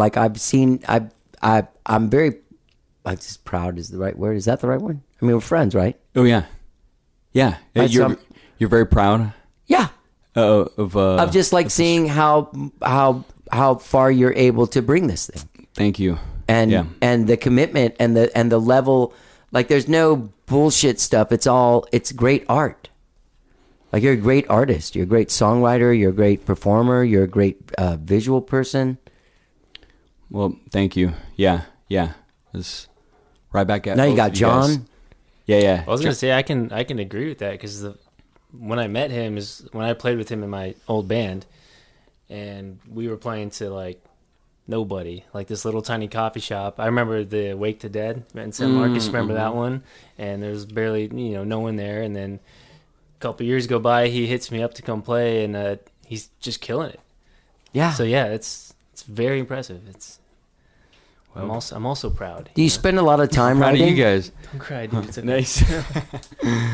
I'm very, I'm just proud is the right word. Is that the right one? I mean, we're friends, right? Oh yeah. Yeah. Right, so I'm- You're very proud Yeah. of Just like seeing how far you're able to bring this thing. Thank you. And yeah. and the commitment and the level, like there's no bullshit stuff. It's great art. Like, you're a great artist. You're a great songwriter. You're a great performer. You're a great visual person. Well, thank you. Yeah. It's right back at Now you both got of guys. John. Yeah. I was gonna say I can agree with that because when I met him is when I played with him in my old band, and we were playing to like nobody, like this little tiny coffee shop. I remember the Wake the Dead in San Marcos. Remember that one? And there's barely no one there. And then a couple years go by, he hits me up to come play, and he's just killing it. Yeah. So yeah, it's very impressive. I'm also proud. Do you spend a lot of time Proud of writing? you guys. Don't cry, dude. It's okay. Nice.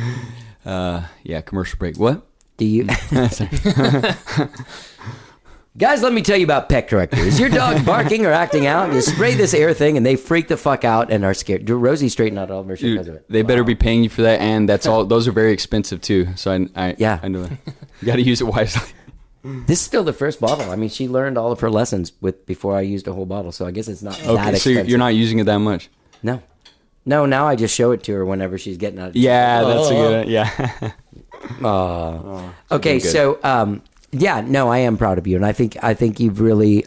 Yeah, commercial break. What? Do you? Guys, let me tell you about pet corrector. Is your dog barking or acting out? You spray this air thing, and they freak the fuck out and are scared. Rosie straightened out all of her shit because of it. They better be paying you for that, and that's all. Those are very expensive too. So I know that. You got to use it wisely. This is still the first bottle. I mean, she learned all of her lessons before I used a whole bottle, so I guess it's not that Okay, so expensive. you're not using it that much. No. Now I just show it to her whenever she's getting out. Yeah, that's a good. Yeah. Okay, good. so yeah, no, I am proud of you, and I think you've really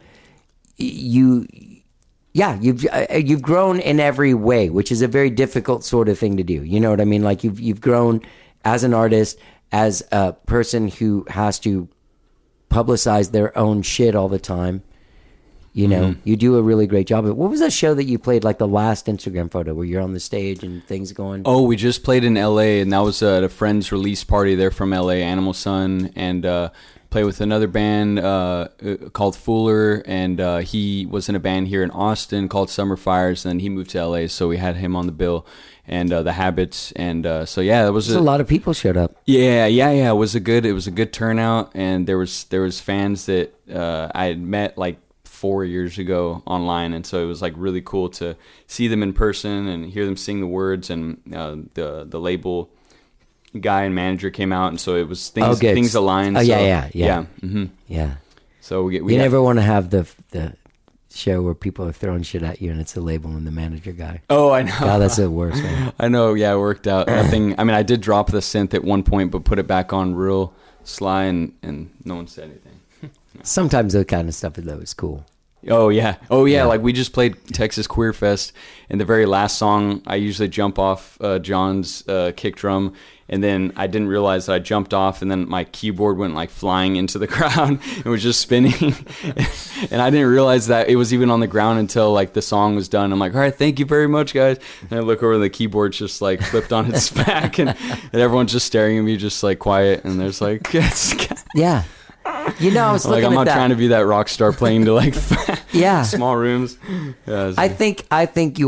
you've grown in every way, which is a very difficult sort of thing to do. You know what I mean? Like you've grown as an artist, as a person who has to publicize their own shit all the time. You know, you do a really great job. What was that show that you played, like the last Instagram photo where you're on the stage and things going? Oh, we just played in LA, and that was at a friend's release party. They're from LA, Animal Sun, and played with another band called Fuller, and he was in a band here in Austin called Summer Fires, and then he moved to LA, so we had him on the bill, and The Habits, and so yeah, that was a lot of people showed up. Yeah. It was a good turnout, and there was fans that I had met like 4 years ago online, and so it was like really cool to see them in person and hear them sing the words, and the label guy and manager came out, and so it was things aligned. Oh, so, yeah. Mm-hmm. Yeah. So we you never want to have the show where people are throwing shit at you and it's the label and the manager guy. Oh, I know. God, that's the worst, man. I know. Yeah, it worked out. Nothing. I mean, I did drop the synth at one point, but put it back on real sly, and no one said anything. Sometimes that kind of stuff though is cool. Oh yeah. Like we just played Texas Queer Fest, and the very last song, I usually jump off John's kick drum, and then I didn't realize that I jumped off, and then my keyboard went like flying into the crowd and was just spinning, and I didn't realize that it was even on the ground until like the song was done. I'm like, all right, thank you very much, guys. And I look over, and the keyboard's just like flipped on its back, and everyone's just staring at me, just like quiet, and there's like, yeah. You know, I was looking like, I'm not at that. trying to be that rock star playing to like small rooms. Yeah, I think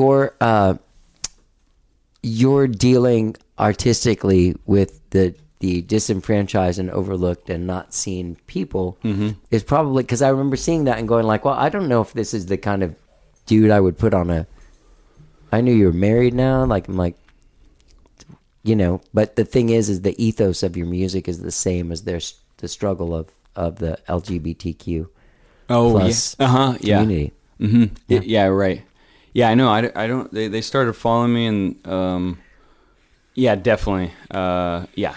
you're dealing artistically with the disenfranchised and overlooked and not seen people is probably, because I remember seeing that and going like, well, I don't know if this is the kind of dude I would put on a. I knew you were married now, like I'm like, you know, but the thing is the ethos of your music is the same as the struggle of the LGBTQ plus community. Mm-hmm. Yeah, right. Yeah, I know. I don't. They started following me, and yeah, definitely. Yeah,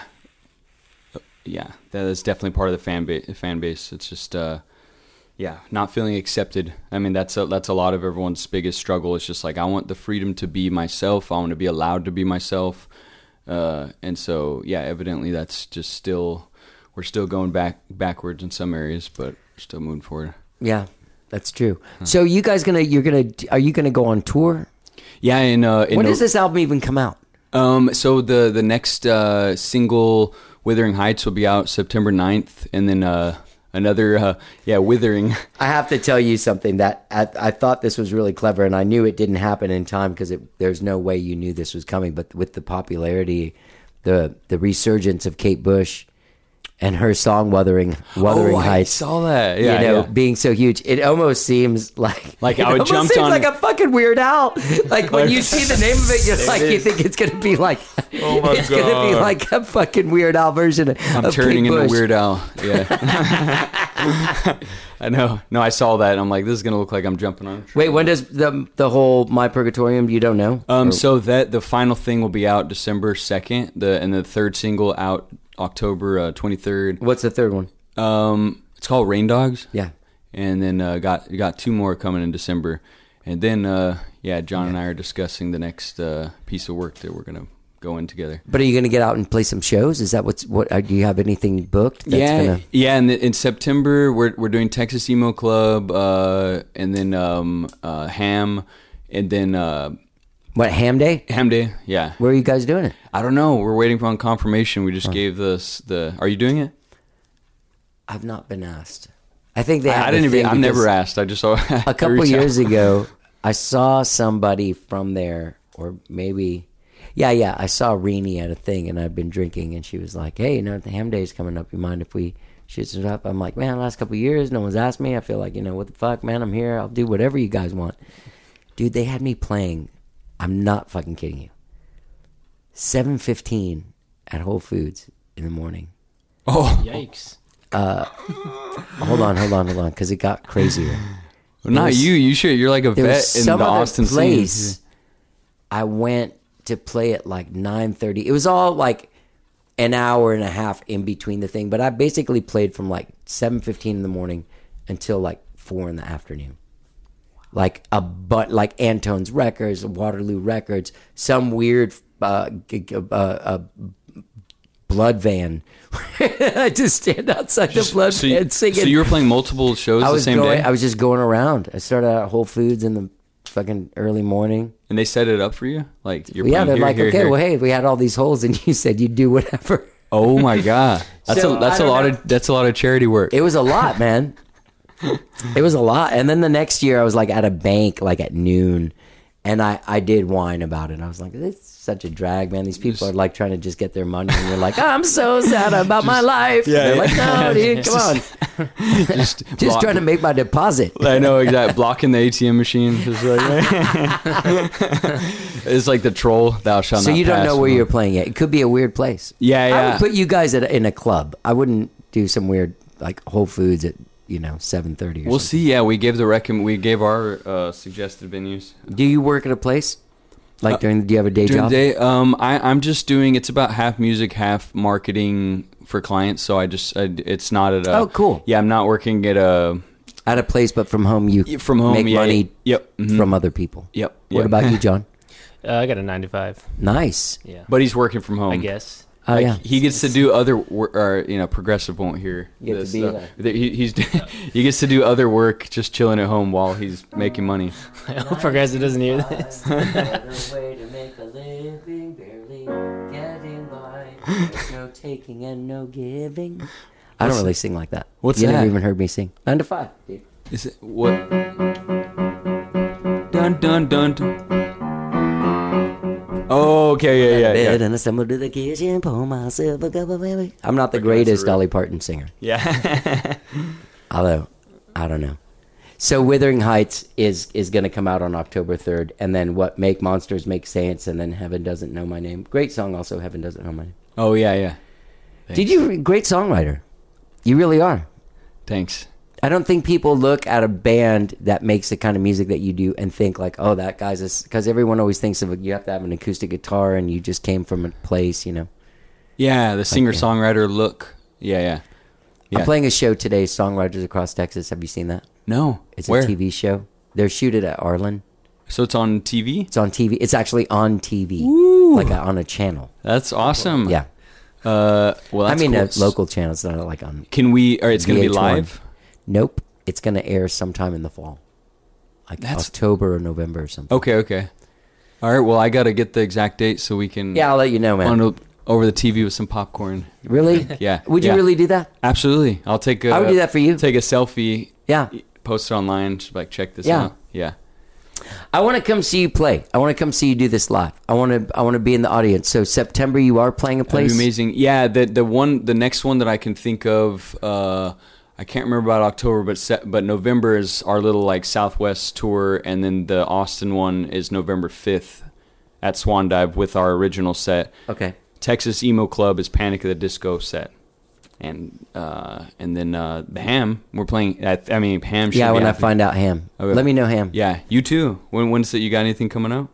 that is definitely part of the fan base. It's just not feeling accepted. I mean, that's a lot of everyone's biggest struggle. It's just like, I want the freedom to be myself. I want to be allowed to be myself. And so, yeah, evidently that's just still. We're still going backwards in some areas, but we're still moving forward. Yeah, that's true. So are you gonna go on tour? Yeah, when does this album even come out? So the next single, Withering Heights, will be out September 9th, and then another Withering. I have to tell you something that I thought this was really clever, and I knew it didn't happen in time because there's no way you knew this was coming. But with the popularity, the resurgence of Kate Bush. And her song Wuthering Heights. I saw that. Yeah, you know, being so huge, it almost seems like I would jump on like a fucking Weird Al. Like when you see the name of it, you're like, you think it's gonna be like, oh my it's God. gonna be like a fucking Weird Al version of I'm turning Kate into Bush. Weird Al. Yeah. I know. No, I saw that. And I'm like, this is gonna look like I'm jumping on. Wait, when does the whole My Purgatorium? You don't know? So that the final thing will be out December 2nd. And the third single out October 23rd. What's the third one? It's called Rain Dogs. Yeah. And then got two more coming in December. And then John and I are discussing the next piece of work that we're gonna go in together. But are you gonna get out and play some shows? Is that what do you have anything booked? Yeah. In September we're doing Texas Emo Club, and then Ham, and then. What, Ham Day? Ham Day, yeah. Where are you guys doing it? I don't know. We're waiting for confirmation. We just gave the. Are you doing it? I've not been asked. I think they. I didn't even. I'm never asked. I just saw a couple years ago. I saw somebody from there, or maybe, Yeah. I saw Renee at a thing, and I'd been drinking, and she was like, "Hey, the Ham Day's coming up. You mind if we shoot some up?" I'm like, "Man, last couple of years, no one's asked me. I feel like, what the fuck, man? I'm here. I'll do whatever you guys want." Dude, they had me playing. I'm not fucking kidding you. 7:15 at Whole Foods in the morning. Oh, Yikes. Hold on, because it got crazier. not was- you. You should. You're like a There vet was in some the other Austin place scene. I went to play at like 9:30. It was all like an hour and a half in between the thing, but I basically played from like 7:15 in the morning until like 4 in the afternoon. Like like Antone's Records, Waterloo Records, some weird blood van. I just stand outside the blood van singing. So you were playing multiple shows the same day? I was just going around. I started out at Whole Foods in the fucking early morning. And they set it up for you? Like you're Yeah, playing they're here, like, here, okay, here. well, hey, we had all these holes, and you said you'd do whatever. Oh my god, that's So, a I don't lot know. of that's a lot of charity work. It was a lot, man. It was a lot. And then the next year, I was like at a bank, like at noon, and I did whine about it. I was like, it's such a drag, man. These people are like trying to just get their money, and you're like, I'm so sad about my life. yeah, They're yeah. like, no, dude, come on. Just Just trying to make my deposit. I know exactly. Blocking the ATM machine. Just like, it's like the troll. Thou shalt So not you don't pass. know where you're playing yet. It could be a weird place. Yeah, I yeah. would put you guys in a club. I wouldn't do some weird like Whole Foods at 7:30 or We'll something. see. Yeah, we gave our suggested venues. Do you work at a place? Like do you have a day During job? the day, I'm just doing. It's about half music, half marketing for clients. So it's not at a. Oh, cool. Yeah, I'm not working at a. At a place, but from home you From home, make yeah, money yep, mhm. from other people. Yep. What about you, John? I got a 9 to 5. Nice. Yeah. But he's working from home. I guess. Oh Like, yeah. he gets to do other work, or Progressive won't hear Get to this. be He gets to do other work, just chilling at home while he's making money. I hope Progressive doesn't hear this. way to make a living, barely getting by. There's no taking and no giving. I don't really sing like that. What's you that? never even heard me sing. 9 to 5, dude. Is it what? Dun dun dun. dun. Oh, okay, yeah. And I stumbled to the kitchen, pour myself a cup of baby. I'm not the greatest Dolly Parton singer. Yeah. Although, I don't know. So Wuthering Heights is going to come out on October 3rd. And then what? Make Monsters, Make Saints, and then Heaven Doesn't Know My Name. Great song also, Heaven Doesn't Know My Name. Oh, yeah. Did you? Great songwriter. You really are. Thanks. I don't think people look at a band that makes the kind of music that you do and think like, oh, that guy's because everyone always thinks of you have to have an acoustic guitar and you just came from a place, Yeah, the singer-songwriter look. Yeah. I'm playing a show today, Songwriters Across Texas. Have you seen that? No. It's Where? a TV show. They're shooting at Arlen. So it's on TV? It's on TV. It's actually on TV, like on a channel. That's awesome. Yeah. Well, that's I mean, cool. a local channel. It's not like on. Can we? Or it's going to be VH1. live? Nope. It's going to air sometime in the fall, like October or November or something. Okay. All right. Well, I got to get the exact date so we can. Yeah, I'll let you know, man. On over the TV with some popcorn. Really? Yeah. Would you yeah. really do that? Absolutely. I'll take. I would do that for you. Take a selfie. Yeah. Post it online. Just like check this Yeah. out. Yeah. I want to come see you play. I want to come see you do this live. I want to be in the audience. So September, you are playing a place. That'd be amazing. Yeah. The next one that I can think of. I can't remember about October, but November is our little like Southwest tour, and then the Austin one is November 5th at Swan Dive with our original set. Okay. Texas Emo Club is Panic at the Disco set, and then the Ham we're playing. Ham. Should Yeah, be when I happening. find out Ham, Okay. let me know Ham. Yeah, you too. When's it? You got anything coming out?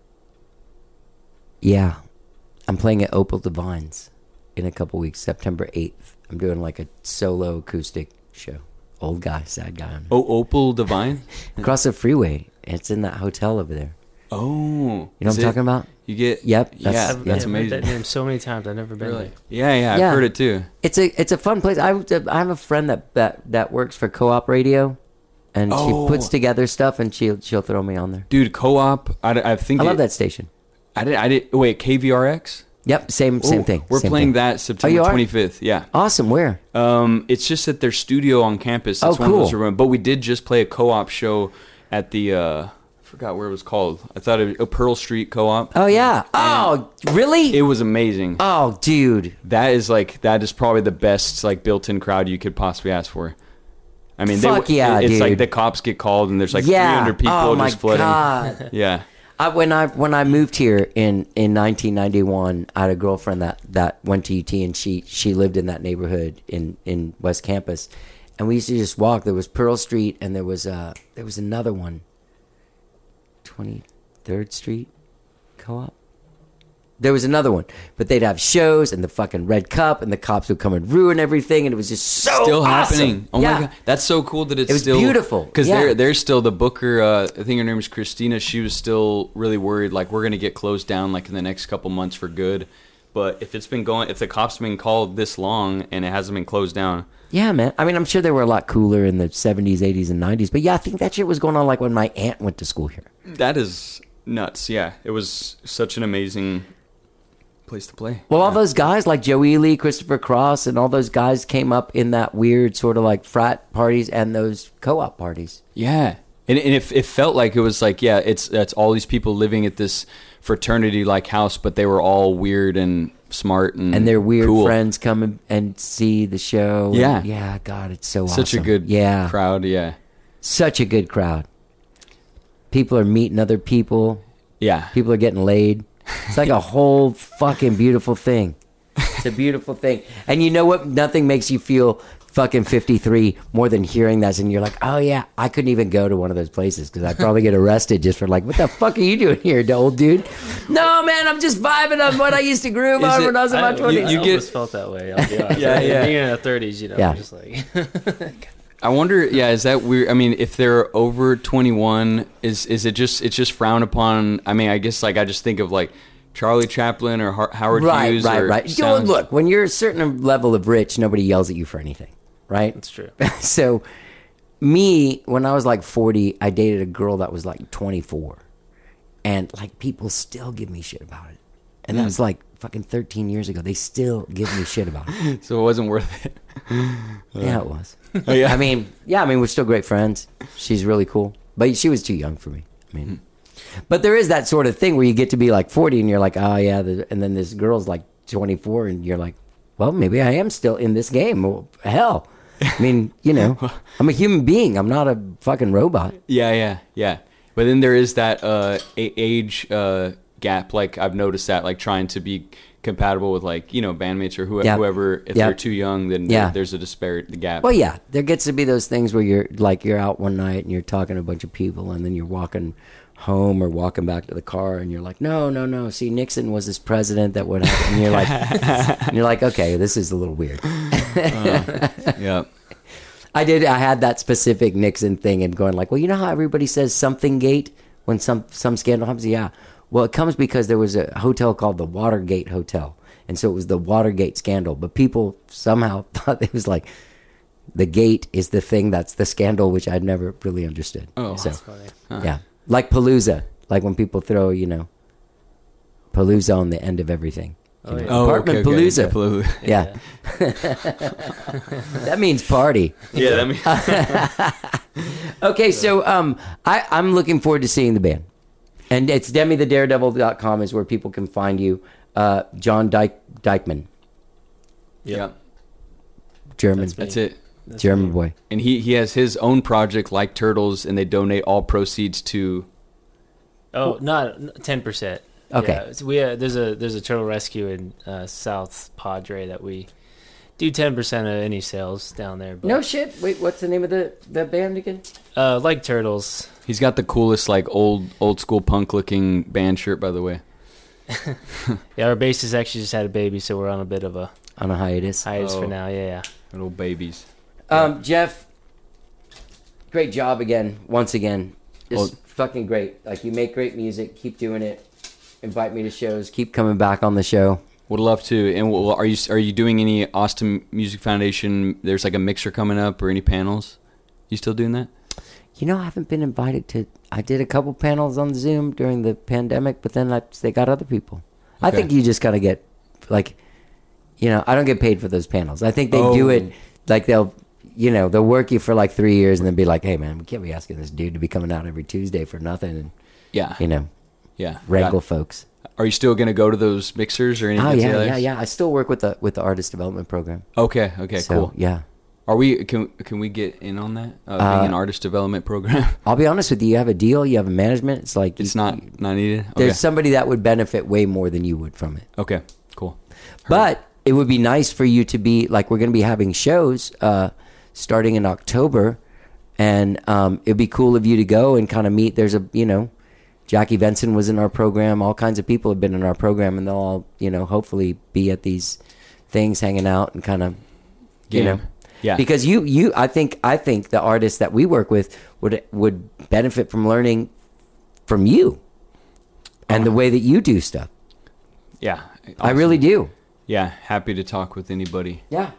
Yeah, I'm playing at Opal Divines in a couple weeks, September 8th. I'm doing like a solo acoustic show. Old guy, sad guy. Oh, Opal Divine. Across the freeway. It's in that hotel over there. Oh, You know what I'm talking about? You get. Yep, Yeah, that's- that's yeah. I've heard amazing. that name so many times. I've never been Really? there. Yeah, Yeah. I've heard it too. It's a fun place. I have a friend that works for Co-op Radio, and Oh. she puts together stuff, and she'll throw me on there. Dude, Co-op. I think I love that station. I did. Wait, KVRX. Yep, same thing. We're same playing thing. that Oh, September you are? 25th. Yeah. Awesome. Where? It's just at their studio on campus. Oh, It's one of those cool. rooms. But we did just play a co-op show at the forgot where it was called. I thought it was Pearl Street Co-op. Oh yeah. Oh, really? It was amazing. Oh, dude. That is probably the best like built-in crowd you could possibly ask for. I mean, Fuck yeah, it's dude. like the cops get called and there's like Yeah. 300 people Oh, my just flooding. God. Yeah. When I moved here in 1991, I had a girlfriend that went to UT, and she lived in that neighborhood in West Campus, and we used to just walk. There was Pearl Street, and there was another one, 23rd Street Co-op. There was another one, but they'd have shows and the fucking Red Cup, and the cops would come and ruin everything, and it was just so Still awesome. happening. Oh Yeah. my god, that's so cool that it's It was still beautiful. Because Yeah. there's still the booker. I think her name is Christina. She was still really worried, like we're gonna get closed down like in the next couple months for good. But if the cops been called this long and it hasn't been closed down, Yeah, man. I mean, I'm sure they were a lot cooler in the 70s, 80s, and 90s, but yeah, I think that shit was going on like when my aunt went to school here. that is nuts. Yeah, it was such an amazing place to play. Well, all those guys like Joe Ely, Christopher Cross, and all those guys came up in that weird sort of like frat parties and those co-op parties. Yeah, and it felt like it was like it's all these people living at this fraternity like house, but they were all weird and smart and And their weird cool. friends come and see the show. Yeah. And yeah, God, it's so Such awesome. a good crowd. Yeah, Such a good crowd. People are meeting other people. yeah. People are getting laid. It's like a whole fucking beautiful thing. It's a beautiful thing. And you know what? Nothing makes you feel fucking 53 more than hearing that. And you're like, oh yeah, I couldn't even go to one of those places because I'd probably get arrested just for like, what the fuck are you doing here, old dude? No, man, I'm just vibing on what I used to groove on when I was in my 20s. I almost felt that way. I'll be honest. Yeah. Being in the 30s, Yeah. I'm just like... I wonder, is that weird? I mean, if they're over 21, is it just frowned upon? I mean, I guess like I just think of like Charlie Chaplin or Howard Hughes. or Right. Yo, Sounds- look, when you're a certain level of rich, nobody yells at you for anything, right? That's true. So, me, when I was like 40, I dated a girl that was like 24. And like people still give me shit about it. And that was like fucking 13 years ago. They still give me shit about it. So it wasn't worth it. Yeah, it was. Oh, yeah. I mean, we're still great friends. She's really cool. But she was too young for me. I mean, but there is that sort of thing where you get to be like 40 and you're like, oh yeah. And then this girl's like 24 and you're like, well, maybe I am still in this game. Well, hell. I mean, I'm a human being. I'm not a fucking robot. Yeah. But then there is that age gap. Like I've noticed that, like trying to be compatible with like bandmates or whoever. If they're too young, then there's a disparate gap. Well, yeah, there gets to be those things where you're out one night and you're talking to a bunch of people, and then you're walking home or walking back to the car, and you're like, no. See, Nixon was this president that would happen. And you're like, okay, this is a little weird. Yeah. I had that specific Nixon thing and going like, well, you know how everybody says something gate when some scandal happens? Yeah. Well, it comes because there was a hotel called the Watergate Hotel. And so it was the Watergate scandal. But people somehow thought it was like the gate is the thing that's the scandal, which I'd never really understood. Oh, so, That's funny. yeah. Like Palooza. Like when people throw, Palooza on the end of everything. Oh, yeah. Apartment Palooza. Yeah. Yeah. That means party. Yeah. That means. Okay, so I'm looking forward to seeing the band. And it's DemiTheDaredevil.com is where people can find you. John Dykman, Yeah. German, That's it. German boy. And he has his own project like Turtles, and they donate all proceeds to. Oh, not 10%. Okay. Yeah, so there's a turtle rescue in South Padre that we do 10% of any sales down there. But, No shit. Wait, what's the name of the band again? like Turtles. He's got the coolest like old school punk looking band shirt, by the way. Yeah, our bassist actually just had a baby, so we're on a bit of a On a hiatus. hiatus Oh. for now. Yeah. Little babies. Jeff, great job again. Once again, just fucking great. Like you make great music. Keep doing it. Invite me to shows. Keep coming back on the show. Would love to. And are you doing any Austin Music Foundation? There's like a mixer coming up or any panels? You still doing that? I haven't been invited to. I did a couple panels on Zoom during the pandemic, but then they got other people. I Okay. think you just gotta get I don't get paid for those panels. I think they do it like they'll work you for like 3 years and then be like, hey man, we can't be asking this dude to be coming out every Tuesday for nothing. And Yeah. Yeah. wrangle folks. Are you still going to go to those mixers or anything? Oh yeah. I still work with the artist development program. Okay. So, Cool. Yeah. Are we? Can we get in on that? Being an artist development program. I'll be honest with you. You have a deal. You have a management. It's like It's not needed. Okay. there's somebody that would benefit way more than you would from it. Okay. Cool. But it would be nice for you to be like, we're going to be having shows starting in October, and it'd be cool of you to go and kind of meet. There's Jackie Venson was in our program. All kinds of people have been in our program, and they'll all, hopefully be at these things hanging out and kind of, Yeah. Because I think the artists that we work with would benefit from learning from you and the way that you do stuff. Yeah. I really do. Yeah. Happy to talk with anybody. Yeah.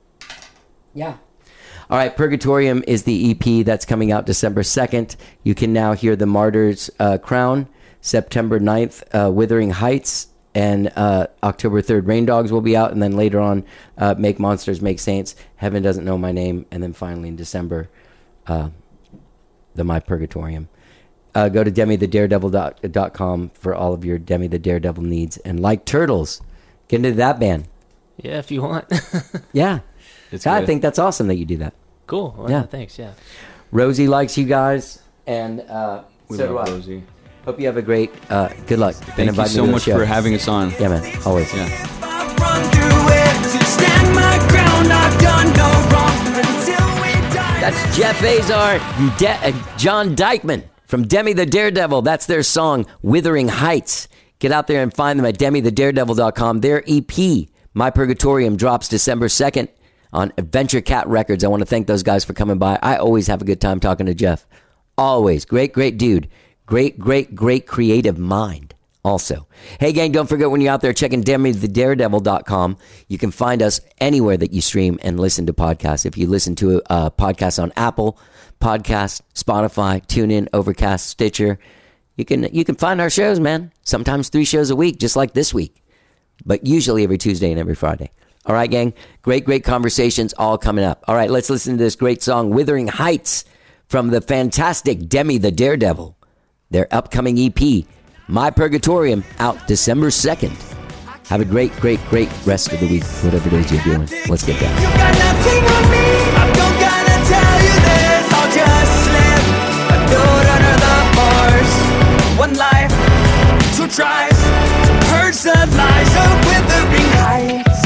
All right, Purgatorium is the EP that's coming out December 2nd. You can now hear The Martyr's Crown, September 9th, Withering Heights, and October 3rd, Rain Dogs will be out, and then later on, Make Monsters, Make Saints, Heaven Doesn't Know My Name, and then finally in December, the My Purgatorium. Go to DemiTheDaredevil.com for all of your Demi the Daredevil needs. And like Turtles, get into that band. Yeah, if you want. Yeah. It's I good. think that's awesome that you do that. Cool. Well, Yeah. Thanks. Yeah. Rosie likes you guys, and We so do love I. Rosie. Hope you have a great, good luck. Thank you so much for having us on. Yeah, man, always. Yeah. I've run through it to stand my ground. I've done no wrong until we die. That's Jeff Azar and John Dykeman from Demi the Daredevil. That's their song, Withering Heights. Get out there and find them at DemiTheDaredevil.com. Their EP, My Purgatorium, drops December 2nd on Adventure Cat Records. I want to thank those guys for coming by. I always have a good time talking to Jeff. Always. Great dude. Great creative mind also. Hey, gang, don't forget when you're out there checking DemiTheDaredevil.com, you can find us anywhere that you stream and listen to podcasts. If you listen to a podcast on Apple Podcast, Spotify, TuneIn, Overcast, Stitcher, you can find our shows, man. Sometimes 3 shows a week, just like this week, but usually every Tuesday and every Friday. All right, gang, great conversations all coming up. All right, let's listen to this great song, Withering Heights, from the fantastic Demi the Daredevil. Their upcoming EP, My Purgatorium, out December 2nd. Have a great rest of the week, whatever it is you're doing. Let's get down. You got nothing on me. I don't gotta tell you this. I'll just slip a note under the bars. One life, 2 tries to purge the lies of Withering Heights.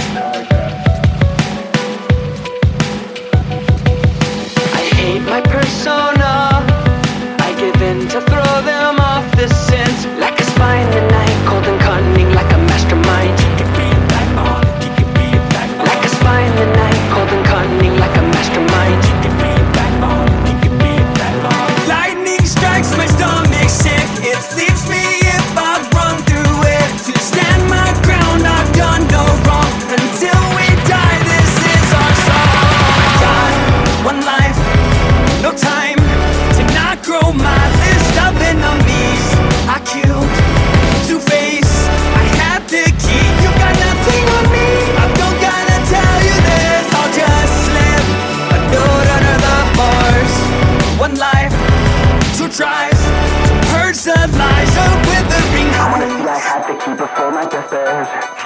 I hate my persona. I give in to throw them off the scent. Like a spy in the night, cold and cunning, like a mastermind. Like a spy in the night, cold and cunning, like a mastermind. Lightning strikes my stomach sick. It leaves me if I run through it. To stand my ground, I've done no wrong. Until we die, this is our song. I got one life, no time to not grow my list of enemies. I killed Two-Face, I have the key. You got nothing on me. I don't gotta tell you this. I'll just slip a note under the bars. One life, 2 tries to purge the lies of Withering Heights. I had to keep it for my sisters.